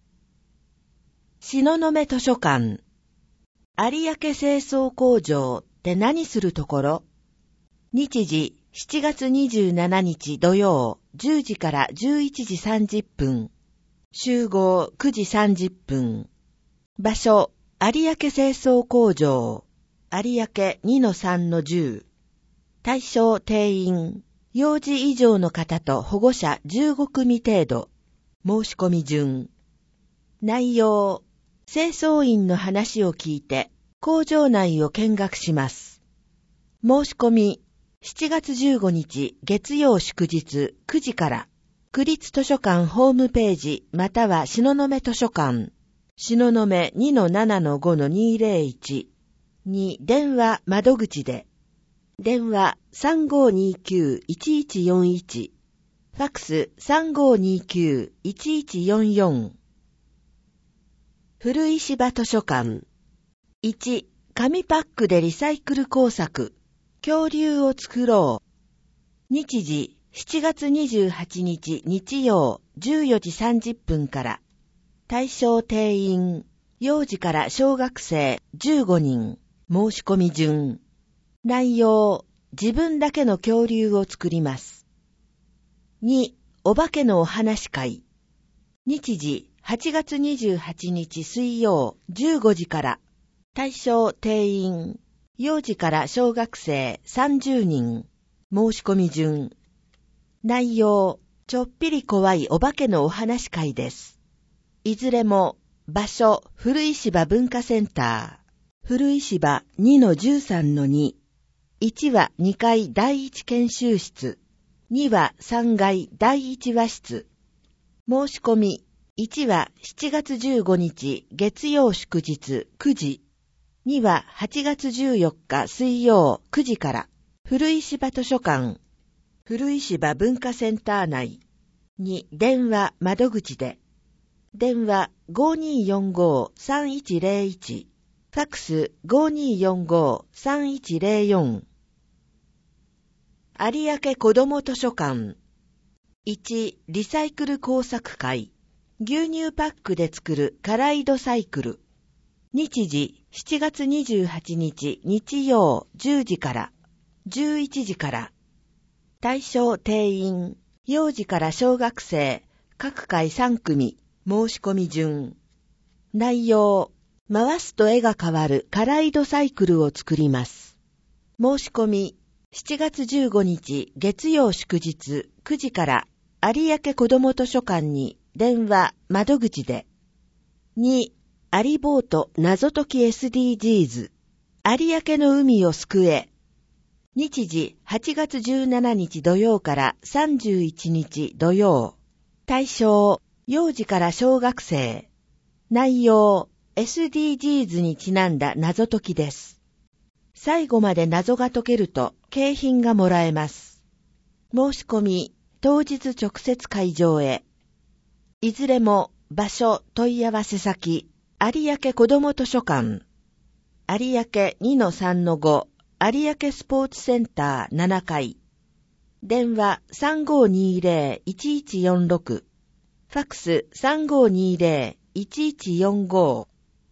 東雲図書館。有明清掃工場って何するところ？日時しちがつにじゅうしちにち土曜じゅうじからじゅういちじさんじゅっぷん。集合くじさんじゅっぷん。場所、有明清掃工場。有明 にのさんのじゅう。対象定員。幼児以上の方と保護者じゅうごくみ程度。申し込み順。内容。清掃員の話を聞いて工場内を見学します。申し込み。しちがつじゅうごにち月曜祝日くじから。区立図書館ホームページまたは東雲図書館。東雲 にのななのごのにゼロいち。に電話窓口で。電話 さんごにきゅういちいちよんいち。ファックス さんごにきゅういちいちよんよん。古石場図書館。いち、紙パックでリサイクル工作。恐竜を作ろう。日時しちがつにじゅうはちにち日曜じゅうよじさんじゅっぷんから。対象定員。幼児から小学生じゅうごにん。申し込み順。内容。自分だけの恐竜を作ります。に、お化けのお話会。日時はちがつにじゅうはちにち水曜じゅうごじから。対象定員。幼児から小学生さんじゅうにん。申し込み順。内容。ちょっぴり怖いお化けのお話会です。いずれも、場所、古石場文化センター。古石場 にのじゅうさんのに。いちはにかいだいいち研修室。にはさんがいだいいち和室。申し込み。いちはしちがつじゅうごにち月曜祝日くじ。にははちがつじゅうよっか水曜くじから。古石場図書館。古石場文化センター内。に電話窓口で。電話 ごにーよんごーさんいちゼロいち。ファックス ごにーよんごーさんいちゼロよん。有明子ども図書館。いち、リサイクル工作会。牛乳パックで作るカライドサイクル。日時しちがつにじゅうはちにち日曜じゅうじからじゅういちじから。対象定員。幼児から小学生各回さんくみ。申し込み順。内容。回すと絵が変わるカライドサイクルを作ります。申し込み。しちがつじゅうごにち月曜祝日くじから有明子ども図書館に電話窓口で。に、アリボート謎解き エスディージーズ。 有明の海を救え。日時はちがつじゅうしちにち土曜からさんじゅういちにち土曜。対象、幼児から小学生。内容、エスディージーズ にちなんだ謎解きです。最後まで謎が解けると景品がもらえます。申し込み、当日直接会場へ。いずれも場所、問い合わせ先、有明子ども図書館。有明 にのさんのご 有明スポーツセンターななかい。電話 さんごーにーぜろ いちいちよんろく。ファックス さんごーにーぜろ いちいちよんご。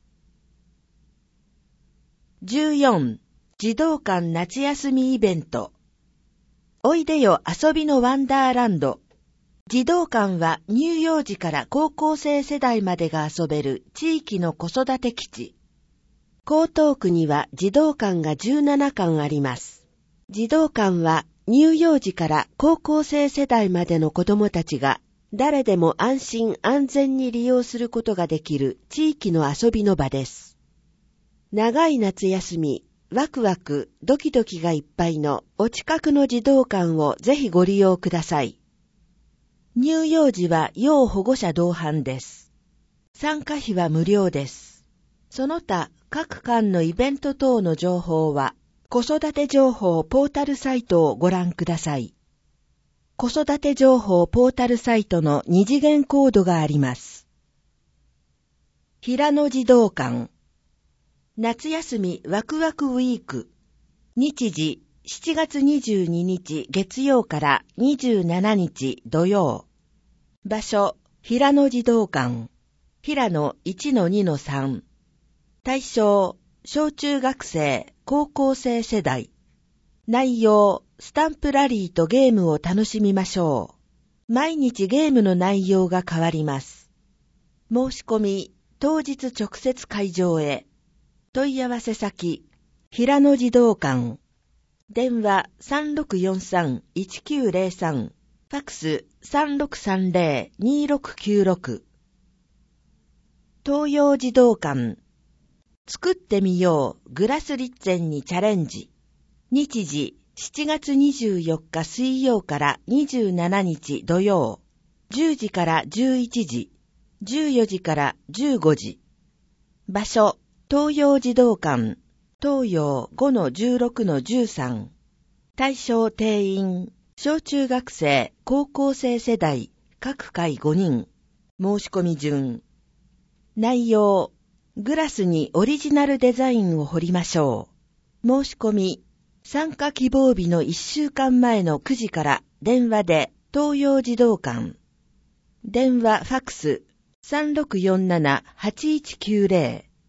じゅうよん. 児童館夏休みイベント。おいでよ遊びのワンダーランド。児童館は乳幼児から高校生世代までが遊べる地域の子育て基地。江東区には児童館がじゅうななかんあります。児童館は乳幼児から高校生世代までの子どもたちが誰でも安心安全に利用することができる地域の遊びの場です。長い夏休み、ワクワク、ドキドキがいっぱいのお近くの児童館をぜひご利用ください。乳幼児は要保護者同伴です。参加費は無料です。その他、各館のイベント等の情報は、子育て情報ポータルサイトをご覧ください。子育て情報ポータルサイトの二次元コードがあります。平野児童館。夏休みワクワクウィーク。日時しちがつにじゅうににち月曜からにじゅうしちにち土曜。場所、平野児童館。平野 いちのにのさん。対象、小中学生、高校生世代。内容、スタンプラリーとゲームを楽しみましょう。毎日ゲームの内容が変わります。申し込み、当日直接会場へ。問い合わせ先、平野児童館。電話 さんろくよんさん いちきゅうぜろさん。ファックス さんろくさんぜろ にろくきゅうろく。東洋児童館。作ってみようグラスリッツェンにチャレンジ。日時しちがつにじゅうよっか水曜からにじゅうしちにち土曜。じゅうじからじゅういちじ、じゅうよじからじゅうごじ。場所、東洋児童館。東洋 ごのじゅうろくのじゅうさん。対象定員、小中学生、高校生世代、各回ごにん。申し込み順。内容、グラスにオリジナルデザインを彫りましょう。申し込み、参加希望日のいっしゅうかんまえのくじから電話で東洋児童館。電話ファックス さんろくよんなな はちいちきゅうぜろ。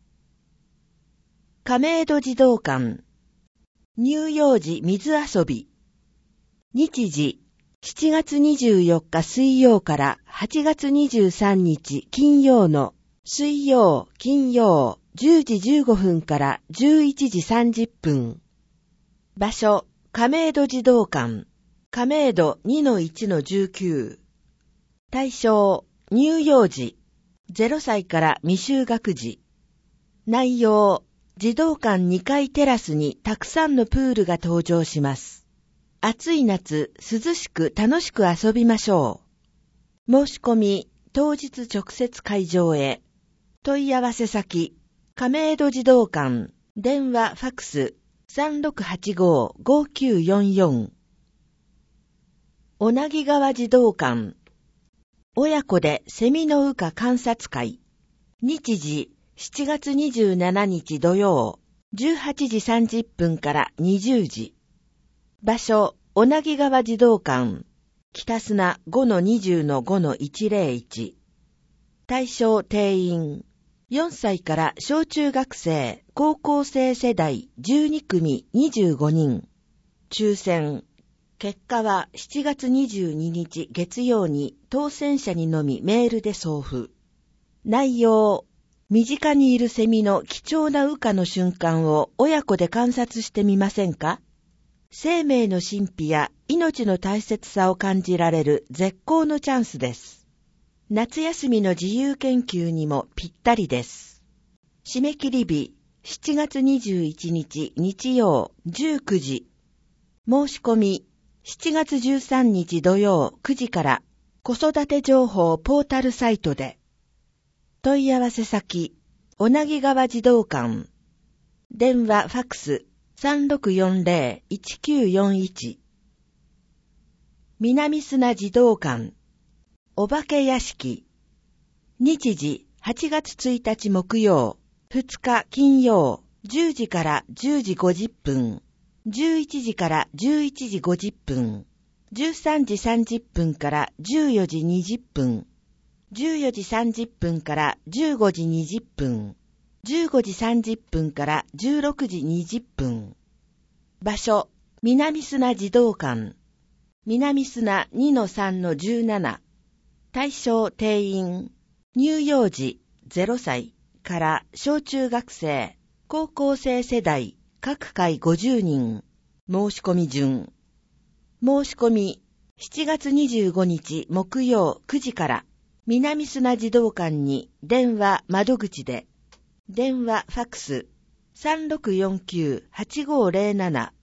亀戸児童館。乳幼児水遊び。日時しちがつにじゅうよっか水曜からはちがつにじゅうさんにち金曜の水曜、金曜、じゅうじじゅうごふんからじゅういちじさんじゅっぷん。場所、亀戸児童館。亀戸 にのいちのじゅうきゅう。対象、乳幼児。ぜろさいから未就学児。内容、児童館にかいテラスにたくさんのプールが登場します。暑い夏、涼しく楽しく遊びましょう。申し込み、当日直接会場へ。問い合わせ先、亀戸児童館、電話ファックス さんろくはちご ごきゅうよんよん。小名木川児童館。親子でセミの羽化観察会。日時しちがつにじゅうしちにち土曜、じゅうはちじさんじゅっぷんからにじゅうじ。場所、小名木川児童館。北砂 ごのにじゅうのごのいちぜろいち。対象定員。よんさいから小中学生、高校生世代じゅうにくみにじゅうごにん。抽選。結果はしちがつにじゅうににち月曜に当選者にのみメールで送付。内容。身近にいるセミの貴重な羽化の瞬間を親子で観察してみませんか？生命の神秘や命の大切さを感じられる絶好のチャンスです。夏休みの自由研究にもぴったりです。締め切り日しちがつにじゅういちにち日曜じゅうくじ。申し込みしちがつじゅうさんにち土曜くじから子育て情報ポータルサイトで。問い合わせ先、小名木川児童館。電話ファックス さんろくよんぜろいちきゅうよんいち。南砂児童館。お化け屋敷。日時はちがつついたち木曜、ふつか金曜、じゅうじからじゅうじごじゅっぷん、じゅういちじからじゅういちじごじゅっぷん、じゅうさんじさんじゅっぷんからじゅうよじにじゅっぷん、じゅうよじさんじゅっぷんからじゅうごじにじゅっぷん、じゅうごじさんじゅっぷんからじゅうろくじにじゅっぷん。場所、南砂児童館。南砂 にのさんのじゅうなな。対象定員。乳幼児ゼロさいから小中学生、高校生世代、各回ごじゅうにん。申し込み順。申し込み、しちがつにじゅうごにち木曜くじから、南砂児童館に電話窓口で、電話ファックス さんろくよんきゅうはちごぜろなな。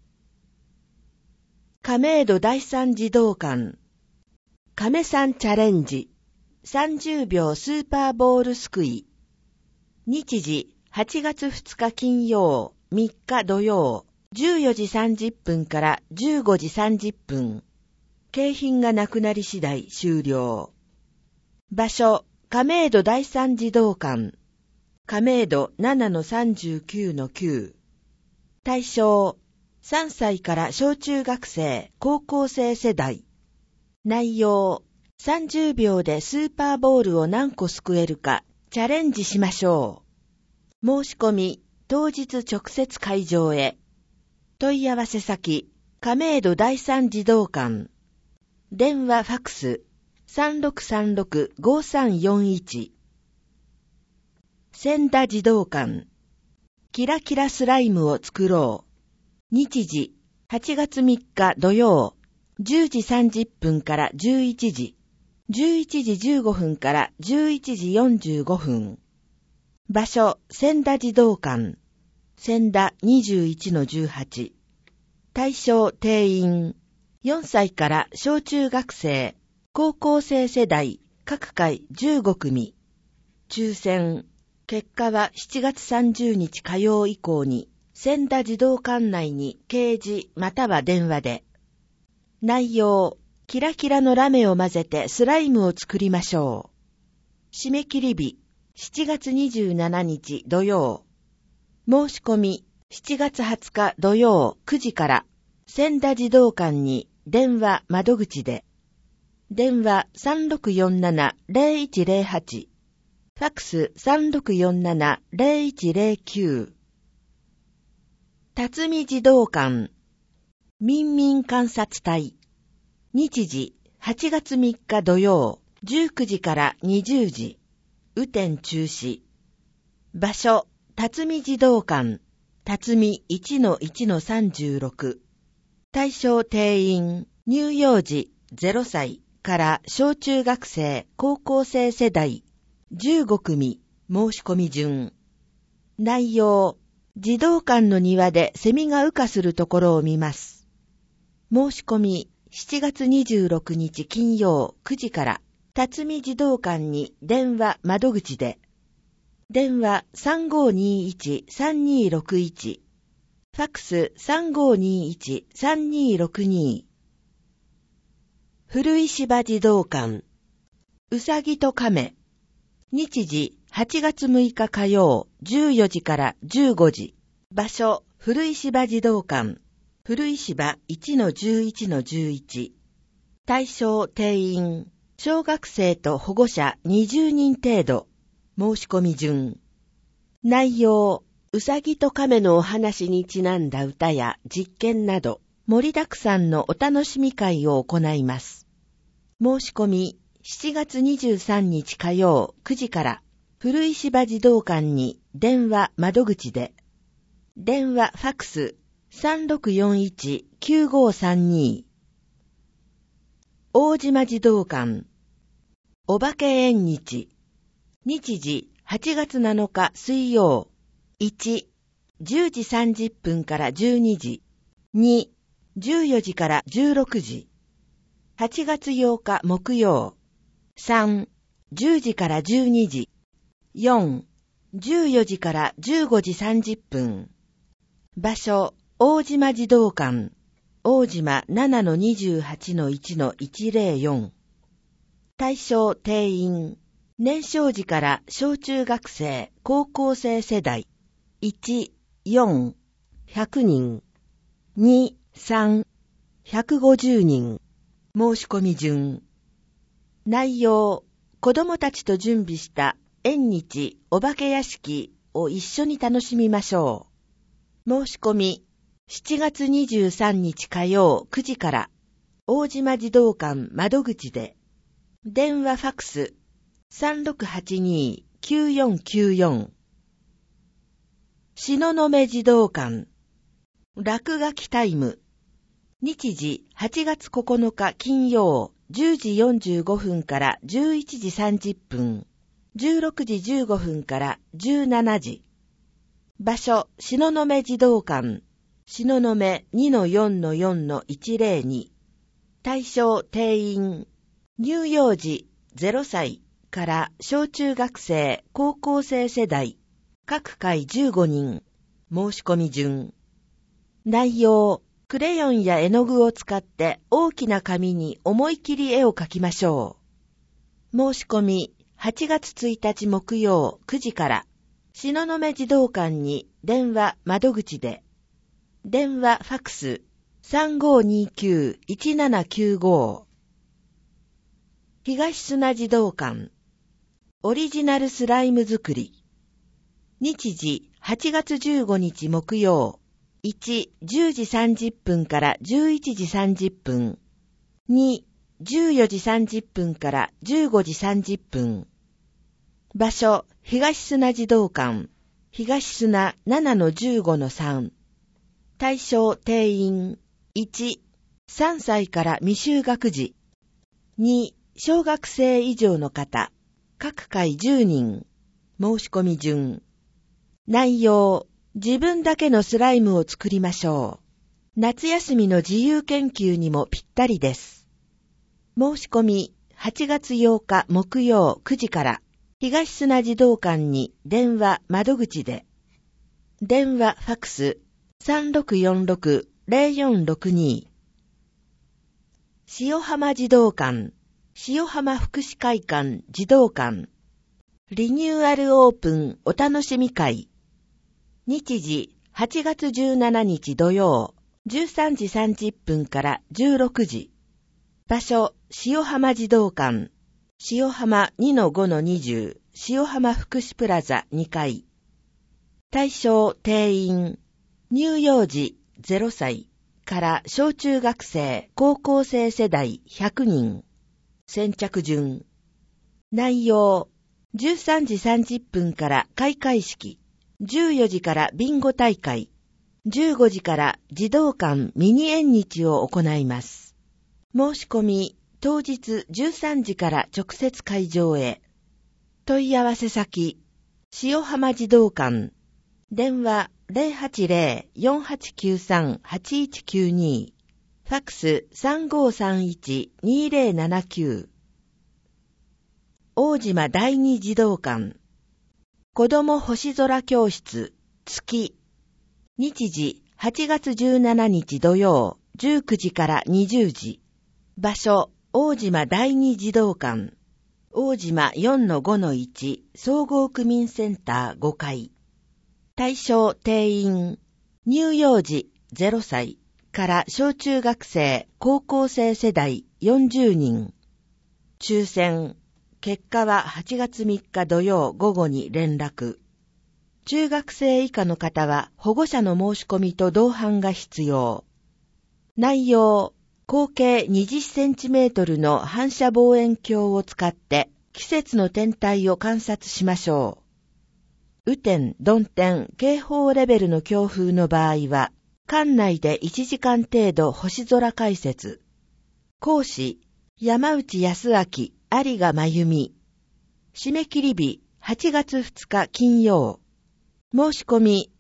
亀戸第三児童館。亀さんチャレンジ。さんじゅうびょうスーパーボールすくい。日時はちがつふつか金曜、みっか土曜、じゅうよじさんじゅっぷんからじゅうごじさんじゅっぷん。景品がなくなり次第終了。場所、亀戸第三児童館。亀戸 ななのさんじゅうきゅうのきゅう。対象、さんさいから小中学生、高校生世代。内容、さんじゅうびょうでスーパーボールを何個すくえるかチャレンジしましょう。申し込み、当日直接会場へ。問い合わせ先、亀戸第三児童館。電話ファックス さんろくさんろくごさんよんいち。千田児童館。キラキラスライムを作ろう。日時はちがつみっか土曜、じゅうじさんじゅっぷんからじゅういちじ、じゅういちじじゅうごふんからじゅういちじよんじゅうごふん。場所、千田児童館。千田 にじゅういちのじゅうはち。対象定員。よんさいから小中学生、高校生世代、各回じゅうごくみ。抽選。結果はしちがつさんじゅうにち火曜以降に、千田児童館内に掲示または電話で。内容、キラキラのラメを混ぜてスライムを作りましょう。締め切り日、しちがつにじゅうしちにち土曜。申し込み、しちがつはつか土曜くじから、千田児童館に電話窓口で。電話 さんろくよんななぜろいちぜろはち。ファックス さんろくよんななぜろいちぜろきゅう。辰巳児童館。民民観察隊。日時はちがつみっか土曜、じゅうくじからにじゅうじ。雨天中止。場所、辰巳児童館。辰巳 いちのいちのさんじゅうろく。対象定員、乳幼児ゼロさいから小中学生、高校生世代、じゅうごくみ。申し込み順。内容、児童館の庭でセミが羽化するところを見ます。申し込み、しちがつにじゅうろくにち金曜くじから、辰巳児童館に電話窓口で。電話 さんごにいちさんにろくいち。ファックス さんごにいちさんにろくに。古石場児童館。うさぎと亀。日時はちがつむいか火曜じゅうよじからじゅうごじ。場所、古石場児童館。古石場 いちのじゅういちのじゅういち。対象定員。小学生と保護者にじゅうにん程度。申し込み順。内容、うさぎと亀のお話にちなんだ歌や実験など、盛りだくさんのお楽しみ会を行います。申し込み、しちがつにじゅうさんにち火曜くじから、古石場児童館に電話窓口で。電話ファックス さんろくよんいちきゅうごさんに。大島児童館。お化け縁日。日時はちがつなのか水曜。いち、 じゅうじさんじゅっぷんからじゅうにじ。に、じゅうよじからじゅうろくじ。はちがつようか木曜。さん、じゅうじからじゅうにじ。よん、じゅうよじからじゅうごじさんじゅっぷん。場所、大島児童館。大島 ななのにじゅうはちのいちのいちぜろよん。対象定員。年少時から小中学生、高校生世代。いち、よん、ひゃくにん。に、さん、ひゃくごじゅうにん。申し込み順。内容、子供たちと準備した縁日お化け屋敷を一緒に楽しみましょう。申し込み、しちがつにじゅうさんにち火曜くじから、大島児童館窓口で、電話ファクス さんろくはちにーきゅうよんきゅうよん。東雲児童館、落書きタイム。日時はちがつここのか金曜じゅうじよんじゅうごふんからじゅういちじさんじゅっぷん、じゅうろくじじゅうごふんからじゅうしちじ。場所、東雲児童館、東雲 にのよんのよんのいちぜろに。対象定員。乳幼児ゼロさいから小中学生、高校生世代。各回じゅうごにん。申し込み順。内容。クレヨンや絵の具を使って大きな紙に思い切り絵を描きましょう。申し込みはちがつついたち木曜くじから、東雲児童館に電話窓口で、電話ファクス さんごにきゅういちななきゅうご。東砂児童館、オリジナルスライム作り。日時はちがつじゅうごにち木曜。いち、じゅうじさんじゅっぷんからじゅういちじさんじゅっぷん。に、じゅうよじさんじゅっぷんからじゅうごじさんじゅっぷん。場所、東砂児童館、東砂 ななのじゅうごのさん。対象定員。いち、さんさいから未就学児。に、小学生以上の方。各回じゅうにん。申し込み順。内容。自分だけのスライムを作りましょう。夏休みの自由研究にもぴったりです。申し込みはちがつようか木曜くじから、東砂児童館に電話窓口で、電話ファクス さんろくよんろくぜろよんろくに。塩浜児童館、塩浜福祉会館児童館、リニューアルオープンお楽しみ会。日時はちがつじゅうしちにち土曜じゅうさんじさんじゅっぷんからじゅうろくじ。場所、塩浜児童館、塩浜 にのごのにじゅう、塩浜福祉プラザにかい。対象定員。乳幼児ゼロさいから小中学生、高校生世代ひゃくにん。先着順。内容。じゅうさんじさんじゅっぷんから開会式。じゅうよじからビンゴ大会。じゅうごじから児童館ミニ縁日を行います。申し込み、当日じゅうさんじから直接会場へ。問い合わせ先、塩浜児童館。電話 ゼロはちゼロ よんはちきゅうさん はちいちきゅうに。ファクス さんごさんいち にぜろななきゅう。大島第二児童館。子ども星空教室、月。日時、はちがつじゅうしちにち土曜、じゅうくじからにじゅうじ。場所、大島第二児童館。大島 よんのごのいち、総合区民センターごかい。対象定員。乳幼児ゼロさいから小中学生、高校生世代よんじゅうにん。抽選。結果ははちがつみっか土曜午後に連絡。中学生以下の方は保護者の申し込みと同伴が必要。内容、合計にじゅっセンチメートルの反射望遠鏡を使って季節の天体を観察しましょう。雨天、曇天、警報レベルの強風の場合は、館内でいちじかん程度星空解説。講師、山内康明、有賀真由美。締め切り日、はちがつふつか金曜。申し込み、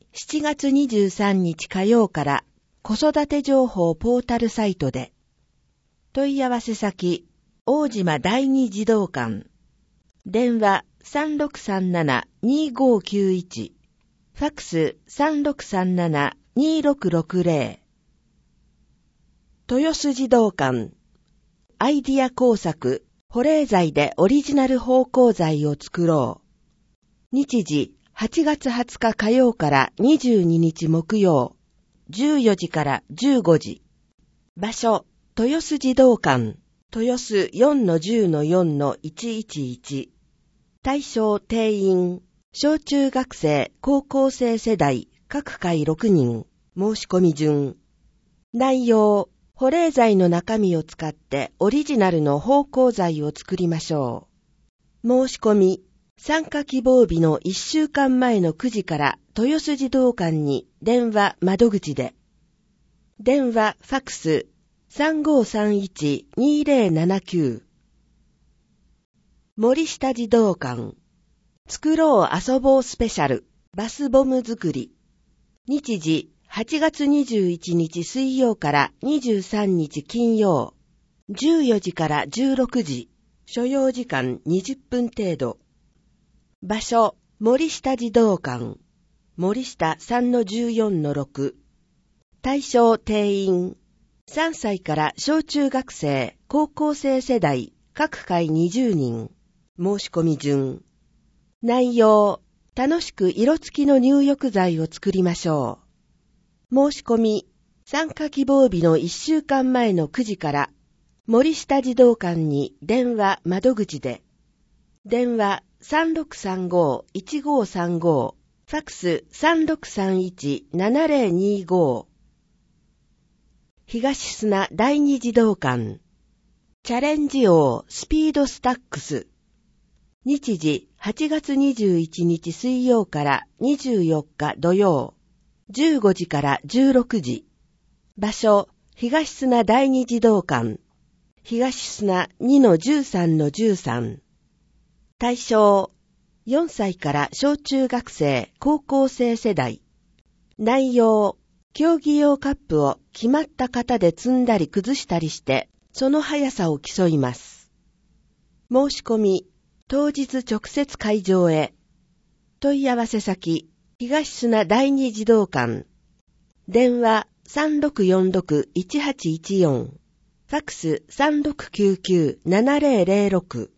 しちがつにじゅうさんにち火曜から子育て情報ポータルサイトで。問い合わせ先、大島第二児童館。電話 さんろくさんなな にごきゅういち。ファックス さんろくさんなな にろくろくぜろ。豊洲児童館。アイディア工作、保冷剤でオリジナル芳香剤を作ろう。日時、はちがつはつか火曜からにじゅうににち木曜、じゅうよじからじゅうごじ。場所、豊洲児童館、豊洲 よんのじゅうのよんのいちいちいち。対象定員、小中学生、高校生世代、各回ろくにん、申し込み順。内容、保冷剤の中身を使ってオリジナルの芳香剤を作りましょう。申し込み、参加希望日のいっしゅうかんまえのくじから豊洲児童館に電話窓口で。電話ファックス さんごさんいち にぜろななきゅう。森下児童館。作ろう遊ぼうスペシャルバスボム作り。日時はちがつにじゅういちにち水曜からにじゅうさんにち金曜。じゅうよじからじゅうろくじ。所要時間にじゅっぷん程度。場所、森下児童館。森下 さんのじゅうよんのろく。対象定員。さんさいから小中学生、高校生世代、各回にじゅうにん。申し込み順。内容、楽しく色付きの入浴剤を作りましょう。申し込み、参加希望日のいっしゅうかんまえのくじから、森下児童館に電話窓口で。電話 さんろくさんご いちごさんご、ファックス さんろくさんいち ななぜろにご。東砂第二児童館。チャレンジ王スピードスタックス。日時はちがつにじゅういちにち水曜からにじゅうよっか土曜。じゅうごじからじゅうろくじ。場所、東砂第二児童館。東砂 にのじゅうさんのじゅうさん。対象、よんさいから小中学生、高校生世代。内容、競技用カップを決まった型で積んだり崩したりして、その速さを競います。申し込み、当日直接会場へ。問い合わせ先、東砂第二児童館。電話 さんろくよんろく いちはちいちよん。ファックス さんろくきゅうきゅう ななぜろぜろろく。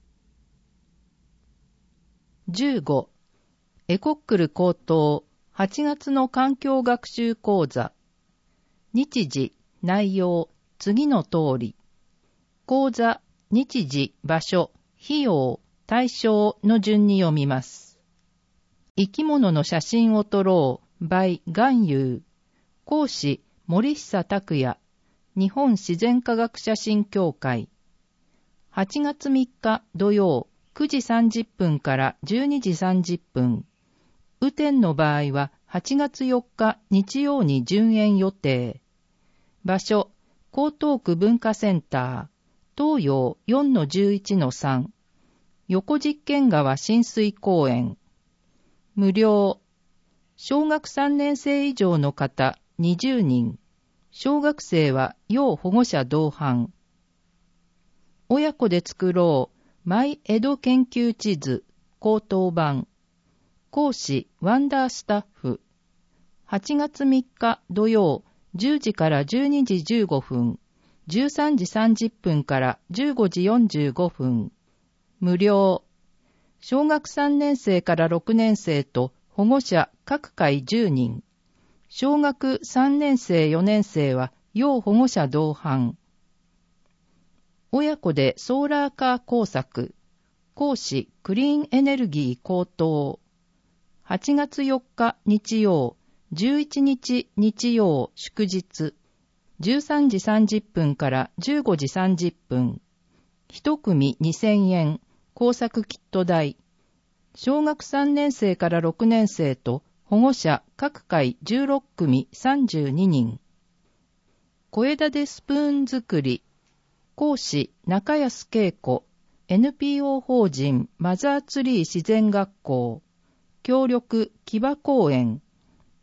じゅうご. エコックル高等はちがつの環境学習講座。日時、内容、次の通り。講座、日時、場所、費用、対象の順に読みます。生き物の写真を撮ろう by 含有。講師、森久拓也。日本自然科学写真協会。はちがつみっか土曜、くじさんじゅっぷんからじゅうにじさんじゅっぷん。雨天の場合ははちがつよっか日曜に順延予定。場所、江東区文化センター、東洋 よんのじゅういちのさん。横実験川親水公園。無料。小学さんねん生以上の方にじゅうにん。小学生は要保護者同伴。親子で作ろうマイ江戸研究地図口頭版。講師ワンダースタッフ。はちがつみっか土曜じゅうじからじゅうにじじゅうごふん、じゅうさんじさんじゅっぷんからじゅうごじよんじゅうごふん。無料。小学さんねん生からろくねん生と保護者各回じゅうにん。小学さんねん生よねん生は要保護者同伴。親子でソーラーカー工作。講師クリーンエネルギー高等。はちがつよっか日曜、じゅういちにち日曜祝日。じゅうさんじさんじゅっぷんからじゅうごじさんじゅっぷん。一組にせんえん、工作キット代。小学さんねん生からろくねん生と保護者各回じゅうろっくみさんじゅうににん。小枝でスプーン作り。講師中安恵子。エヌピーオー 法人マザーツリー自然学校。協力木場公園。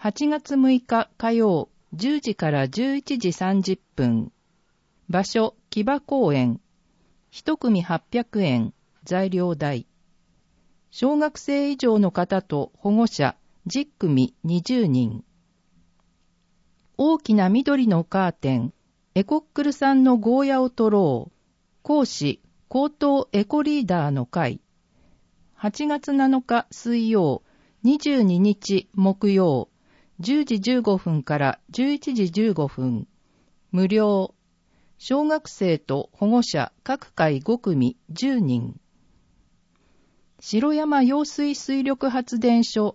はちがつむいか火曜じゅうじからじゅういちじさんじゅっぷん。場所、木場公園。一組はっぴゃくえん、材料代。小学生以上の方と保護者じゅっくみにじゅうにん。大きな緑のカーテン、エコックルさんのゴーヤを取ろう。講師、高等エコリーダーの会。はちがつなのか水曜、にじゅうににち木曜、じゅうじじゅうごふんからじゅういちじじゅうごふん。無料。小学生と保護者各回ごくみじゅうにん。城山揚水水力発電所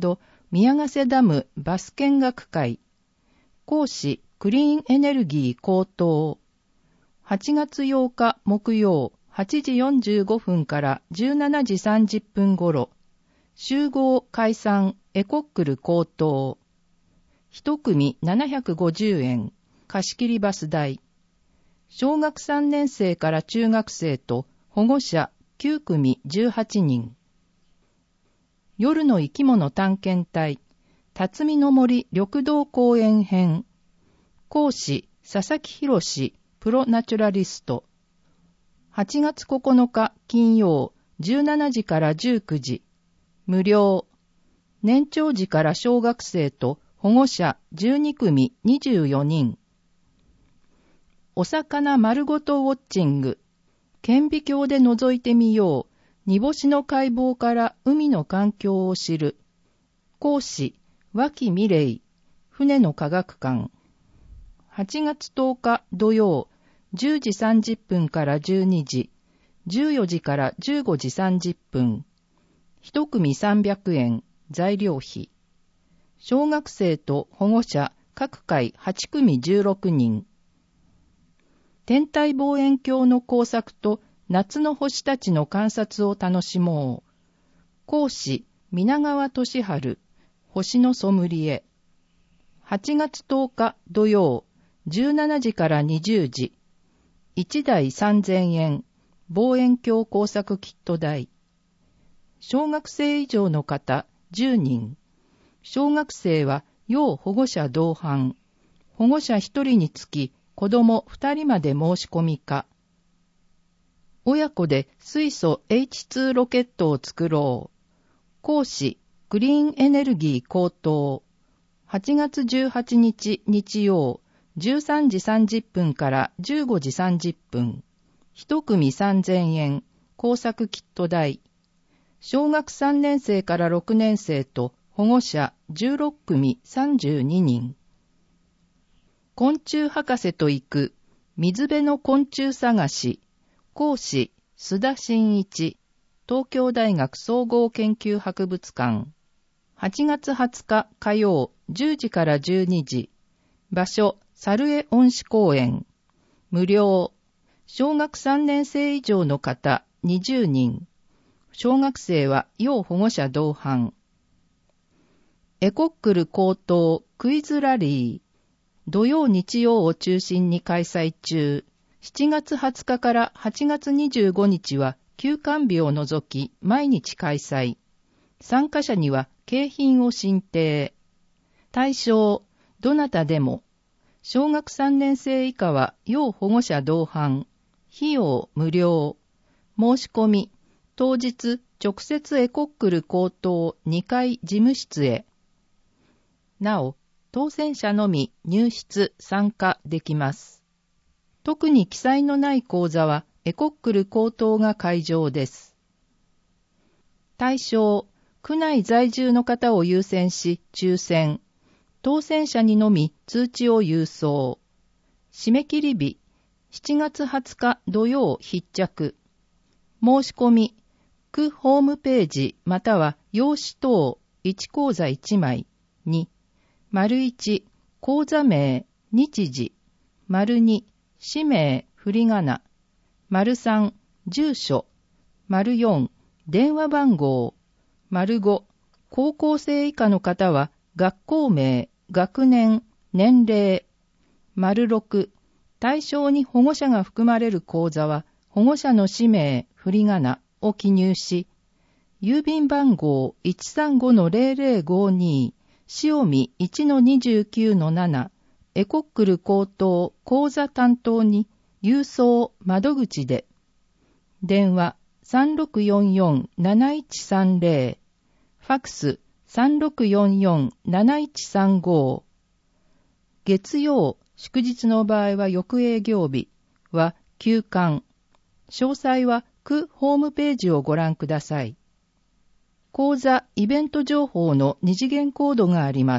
&宮ヶ瀬ダムバス見学会。講師クリーンエネルギー高等。はちがつようか木曜はちじよんじゅうごふんからじゅうしちじさんじゅっぷんごろ。集合解散エコックル高等。一組ななひゃくごじゅうえん。貸し切りバス代。小学さんねんせいから中学生と保護者きゅうくみじゅうはちにん。夜の生き物探検隊、辰巳の森緑道公園編。講師、佐々木博士、プロナチュラリスト。はちがつここのか金曜、じゅうしちじからじゅうくじ。無料。年長児から小学生と保護者じゅうにくみにじゅうよにん。お魚丸ごとウォッチング。顕微鏡で覗いてみよう。煮干しの解剖から海の環境を知る。講師、脇美玲。船の科学館。はちがつとおか土曜、じゅうじさんじゅっぷんからじゅうにじ、じゅうよじからじゅうごじさんじゅっぷん。一組さんびゃくえん、材料費。小学生と保護者各回はちくみじゅうろくにん。天体望遠鏡の工作と夏の星たちの観察を楽しもう。講師、皆川俊治、星のソムリエ。はちがつとおか土曜、じゅうしちじからにじゅうじ。いちだいさんぜんえん、望遠鏡工作キット代。小学生以上の方じゅうにん。小学生は要保護者同伴。保護者ひとりにつき子供ふたりまで申し込みか。親子で水素 エイチツー ロケットを作ろう。講師、クリーンエネルギー高等。はちがつじゅうはちにち日曜、じゅうさんじさんじゅっぷんからじゅうごじさんじゅっぷん。一組さんぜんえん、工作キット代。小学さんねんせいからろくねんせいと保護者じゅうろっくみさんじゅうににん。昆虫博士と行く、水辺の昆虫探し。講師、須田真一。東京大学総合研究博物館。はちがつはつか火曜、じゅうじからじゅうにじ。場所、猿江恩賜公園。無料。小学さんねんせい以上の方にじゅうにん。小学生は要保護者同伴。エコックル高等クイズラリー。土曜日曜を中心に開催中。しちがつはつかからはちがつにじゅうごにちは休館日を除き毎日開催。参加者には景品を進呈。対象、どなたでも。小学さんねんせい以下は要保護者同伴。費用無料。申し込み、当日直接エコックル高等にかい事務室へ。なお、当選者のみ入室参加できます。特に記載のない講座はエコックル高等が会場です。対象、区内在住の方を優先し抽選。当選者にのみ通知を郵送。締め切り日、しちがつはつか土曜必着。申し込み、区ホームページまたは用紙等いちこうざいちまい。に、丸いち、口座名、日時。丸に、氏名、振り仮名。丸さん、住所。丸よん、電話番号。丸ご、高校生以下の方は学校名、学年、年齢。丸ろく、対象に保護者が含まれる口座は保護者の氏名、振り仮名を記入し、郵便番号 いちさんごのゼロゼロごに、 塩見 いちのにじゅうきゅうのなな、エコックル高等講座担当に郵送窓口で。電話 さんろくよんよんなないちさんぜろ、ファックス さんろくよんよんなないちさんご。月曜、祝日の場合は翌営業日は休館。詳細は区ホームページをご覧ください。講座イベント情報の二次元コードがあります。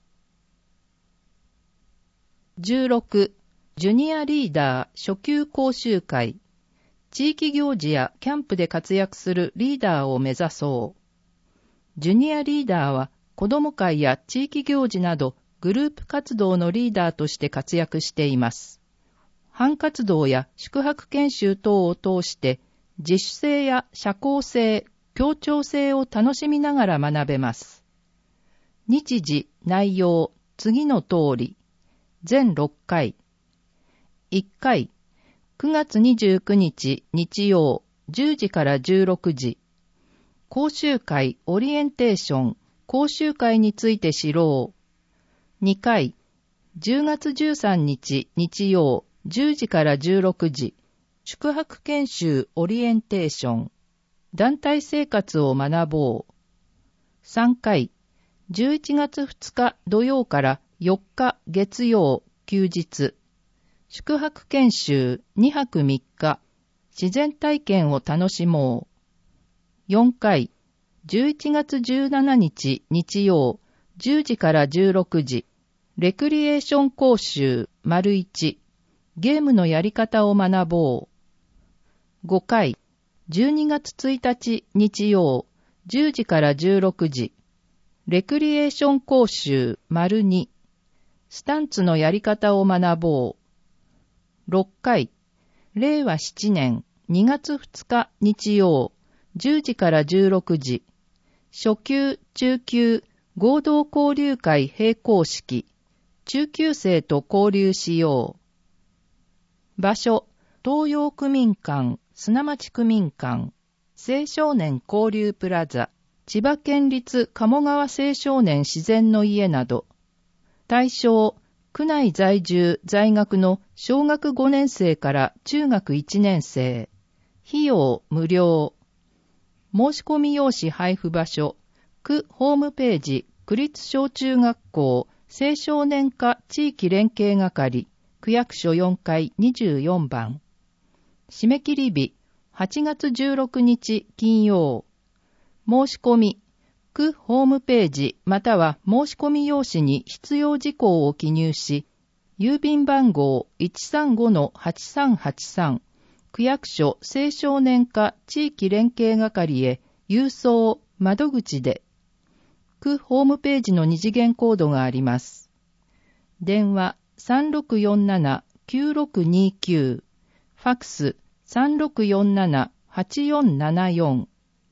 じゅうろく、ジュニアリーダー初級講習会。地域行事やキャンプで活躍するリーダーを目指そう。ジュニアリーダーは子ども会や地域行事などグループ活動のリーダーとして活躍しています。班活動や宿泊研修等を通して自主性や社交性、協調性を楽しみながら学べます。日時、内容、次の通り。全ろっかい。いっかい、くがつにじゅうくにち日曜じゅうじからじゅうろくじ。講習会オリエンテーション、講習会について知ろう。にかい、じゅうがつじゅうさんにち日曜じゅうじからじゅうろくじ。宿泊研修オリエンテーション、団体生活を学ぼう。さんかい、じゅういちがつふつか土曜からよっか月曜休日。宿泊研修にはくみっか、自然体験を楽しもう。よんかい、じゅういちがつじゅうしちにち日曜じゅうじからじゅうろくじ。レクリエーション講習丸いち、ゲームのやり方を学ぼう。ごかい、じゅうにがつついたち日曜じゅうじからじゅうろくじ。レクリエーション講習丸に、スタンツのやり方を学ぼう。ろっかい、れいわななねんにがつふつか日曜じゅうじからじゅうろくじ。初級、中級、合同交流会閉講式。中級生と交流しよう。場所、東洋区民館、砂町区民館、青少年交流プラザ、千葉県立鴨川青少年自然の家など。対象、区内在住在学の小学ごねんせいから中学いちねんせい。費用無料。申し込み用紙配布場所、区ホームページ、区立小中学校青少年課地域連携係、区役所よんかいにじゅうよんばん。締め切り日、はちがつじゅうろくにち金曜。申し込み、区ホームページまたは申し込み用紙に必要事項を記入し、郵便番号 いちさんごのはちさんはちさん、区役所青少年課地域連携係へ郵送窓口で。区ホームページの二次元コードがあります。電話 さんろくよんななきゅうろくにきゅう、ファックス さんろくよんななはちよんななよん。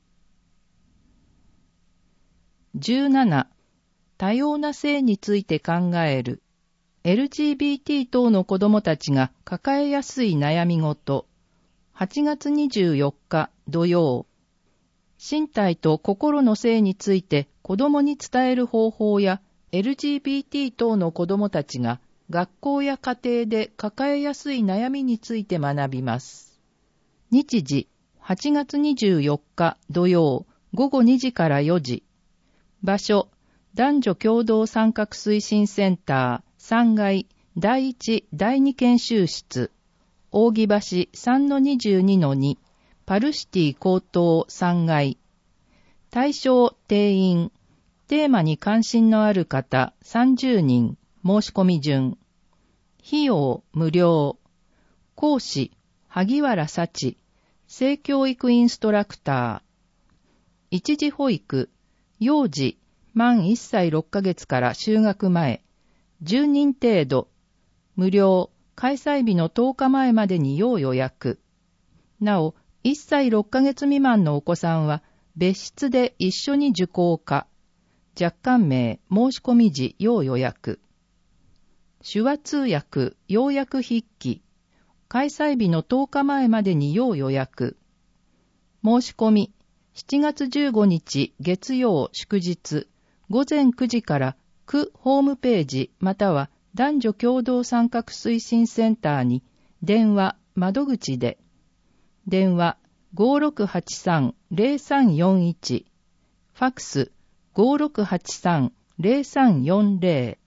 じゅうなな、多様な性について考える。エルジービーティー 等の子どもたちが抱えやすい悩み事。はちがつにじゅうよっか土曜。身体と心の性について子どもに伝える方法や エルジービーティー 等の子どもたちが学校や家庭で抱えやすい悩みについて学びます。日時、はちがつにじゅうよっか土曜ごごにじからよじ。場所、男女共同参画推進センターさんがいだいいちだいに研修室、扇橋 さんのにじゅうにのに、パルシティ高等さんがい。対象定員、テーマに関心のある方さんじゅうにん、申し込み順。費用無料。講師、萩原幸、性教育インストラクター。一時保育、幼児、満いっさいろっかげつから就学前、じゅうにん程度、無料、開催日のとおかまえまでに要予約。なお、いっさいろっかげつ未満のお子さんは、別室で一緒に受講か、若干名、申し込み時要予約。手話通訳、要約筆記、開催日のとおかまえまでに要予約。申し込み、しちがつじゅうごにち月曜祝日午前くじから区ホームページまたは男女共同参画推進センターに電話窓口で、電話 ごーろくはちさんゼロさんよんいち、ファクス ごーろくはちさんゼロさんよんゼロ